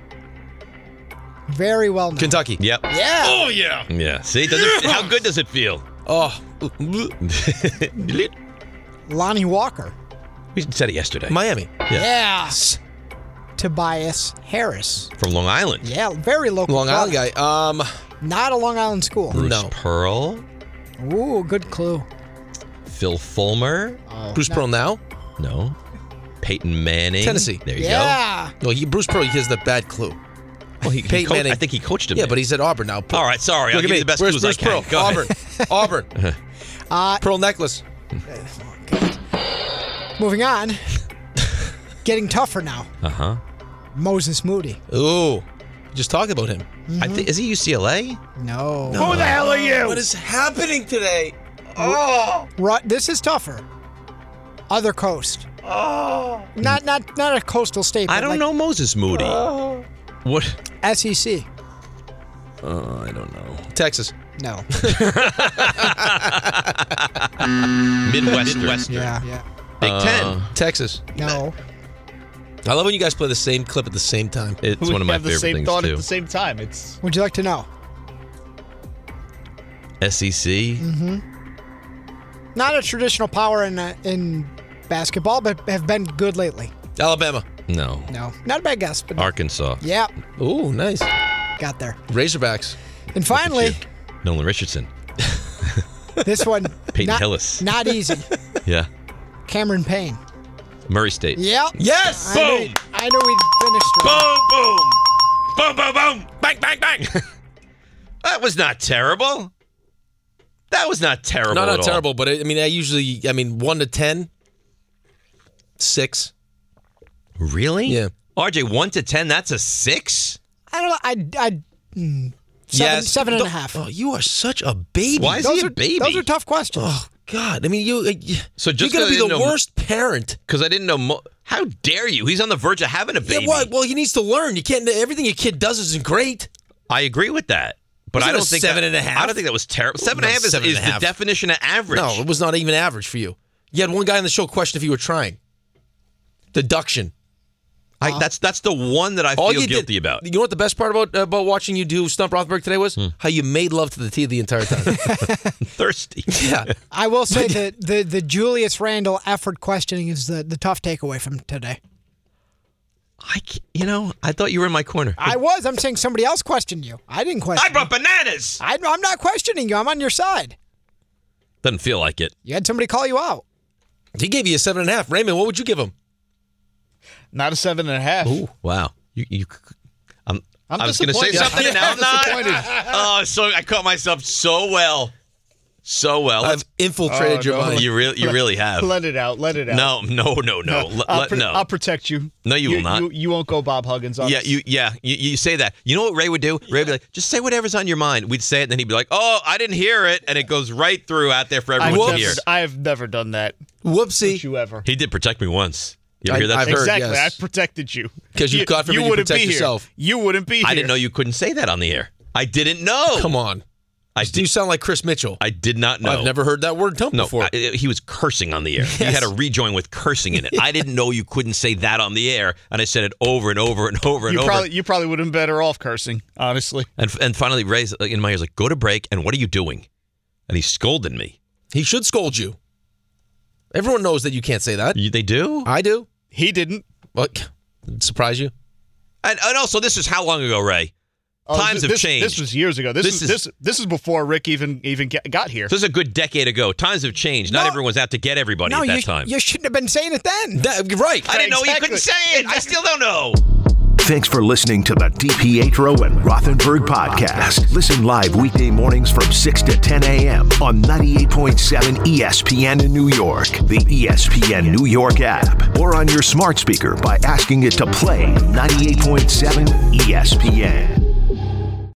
very well known. Kentucky. Yep. Yeah. Oh, yeah. Yeah. See, does it, how good does it feel? Oh. Lonnie Walker. We said it yesterday. Miami. Yeah. Yes. Tobias Harris. From Long Island. Yeah, very local. Long Island product. guy. Um, Not a Long Island school. Bruce No. Pearl. Ooh, good clue. Phil Fulmer. Oh, Bruce no. Pearl now? No. Peyton Manning. Tennessee. There you Yeah. Well, he, Bruce Pearl, he has the bad clue. go. Well, he, he Peyton coached- Manning. I think he coached him. Yeah, there. but he's at Auburn now. All right, sorry. Look I'll at give me. you the best Where's clues I Bruce can. Pearl? Go Auburn. ahead. Auburn. Uh, Pearl necklace. moving on. Getting tougher now. Uh-huh. Moses Moody. Ooh. Just talk about him. I thi- is he U C L A? No. Who the hell are you? What is happening today? Oh. Ru- this is tougher. Other coast. Oh. Not not not a coastal state. I but don't like know Moses Moody. Oh. What? S E C. Uh, I don't know. Texas. No. Midwestern. Midwestern. Yeah. Yeah. Big Uh, Ten. Texas. No. I love when you guys play the same clip at the same time. It's We one of my have the favorite same things, thought too. at the same time. It's Would you like to know? S E C. Mm-hmm. Not a traditional power in uh, in basketball, but have been good lately. Alabama. No. No, not a bad guess, but Arkansas. yeah, Ooh, nice. got there. Razorbacks. And finally, Nolan Richardson. this one, Peyton not, Hillis. not easy. Yeah. Cameron Payne. Murray State. Yep. Yes. I knew, I knew we'd finish strong. Boom, boom. Boom, boom, boom. Bang, bang, bang. That was not terrible. That was not terrible. No, at not all. terrible, but I I mean, I usually, I mean, one to ten, six. Really? Yeah. R J, one to ten, that's a six? I don't know. I, I, mm, seven, Yes. seven and a Don't- half. Oh, you are such a baby. Why is those he a are, baby? Those are tough questions. Oh God! I mean, you. Uh, you So just you're 'cause gonna I be the didn't know- worst parent. Because I didn't know. Mo- How dare you? He's on the verge of having a baby. Yeah, well, well, he needs to learn. You can't. Everything your kid does isn't great. I agree with that. But Was I it don't a think seven that, and a half? I don't think that was terrible. Seven No, and a half is, seven and is a the half. definition of average. No, it was not even average for you. You had one guy on the show question if you were trying. Deduction. I, that's that's the one that I All feel you guilty did, about. You know what the best part about uh, about watching you do Stump Rothberg today was? How you made love to the tea the entire time. Thirsty. Yeah. I will say that the, the Julius Randle effort questioning is the, the tough takeaway from today. I, you know, I thought you were in my corner. I was. I'm saying somebody else questioned you. I didn't question I brought bananas. I, I'm not questioning you. I'm on your side. Doesn't feel like it. You had somebody call you out. He gave you a seven and a half. Raymond, what would you give him? Not a seven and a half. Ooh, wow. You, you, I'm, I'm I was going to say disappointed. something, and now I'm not. Oh, so I caught myself so well, so well. I've infiltrated Oh, your no. mind. You really, you really have. Let it out. Let it out. No, no, no, no, Let- I'll, let- pro- no. I'll protect you. No, you will not. You, you won't go Bob Huggins on Yeah, us. you, yeah, you, you say that. You know what Ray would do? Ray would be like, just say whatever's on your mind. We'd say it, and then he'd be like, oh, I didn't hear it, and it goes right through out there for I've everyone to never, hear. I have never done that. Whoopsie. Don't you ever. He did protect me once. You ever I- hear that? I've story? heard, Exactly. yes. I protected you. 'Cause you- God forbid you wouldn't protect be here. yourself. You wouldn't be here. I didn't know you couldn't say that on the air. I didn't know. Come on. I Do did, you sound like Chris Mitchell? I did not know. I've never heard that word dump No, before. I- he was cursing on the air. He Yes. had a rejoin with cursing in it. I didn't know you couldn't say that on the air, and I said it over and over and over and You over. probably you probably would have been better off cursing, honestly. And and finally, Ray's in my ears like, "Go to break." And what are you doing? And he scolded me. He should scold you. Everyone knows that you can't say that. You, they do. I do. He didn't. What? Surprise you? And, and also, this is how long ago, Ray? Oh, Times this, have changed. This was years ago. This, This is, is- this this is before Rick even even get, got here. This is a good decade ago. Times have changed. Not No. everyone was out to get everybody No, at that you, time. you shouldn't have been saying it then. That, right. I didn't know you Exactly. couldn't say it. I still don't know. Thanks for listening to the DiPietro and Rothenberg podcast. Listen live weekday mornings from six to ten a.m. on ninety-eight point seven E S P N in New York, the E S P N New York app, or on your smart speaker by asking it to play ninety-eight point seven E S P N.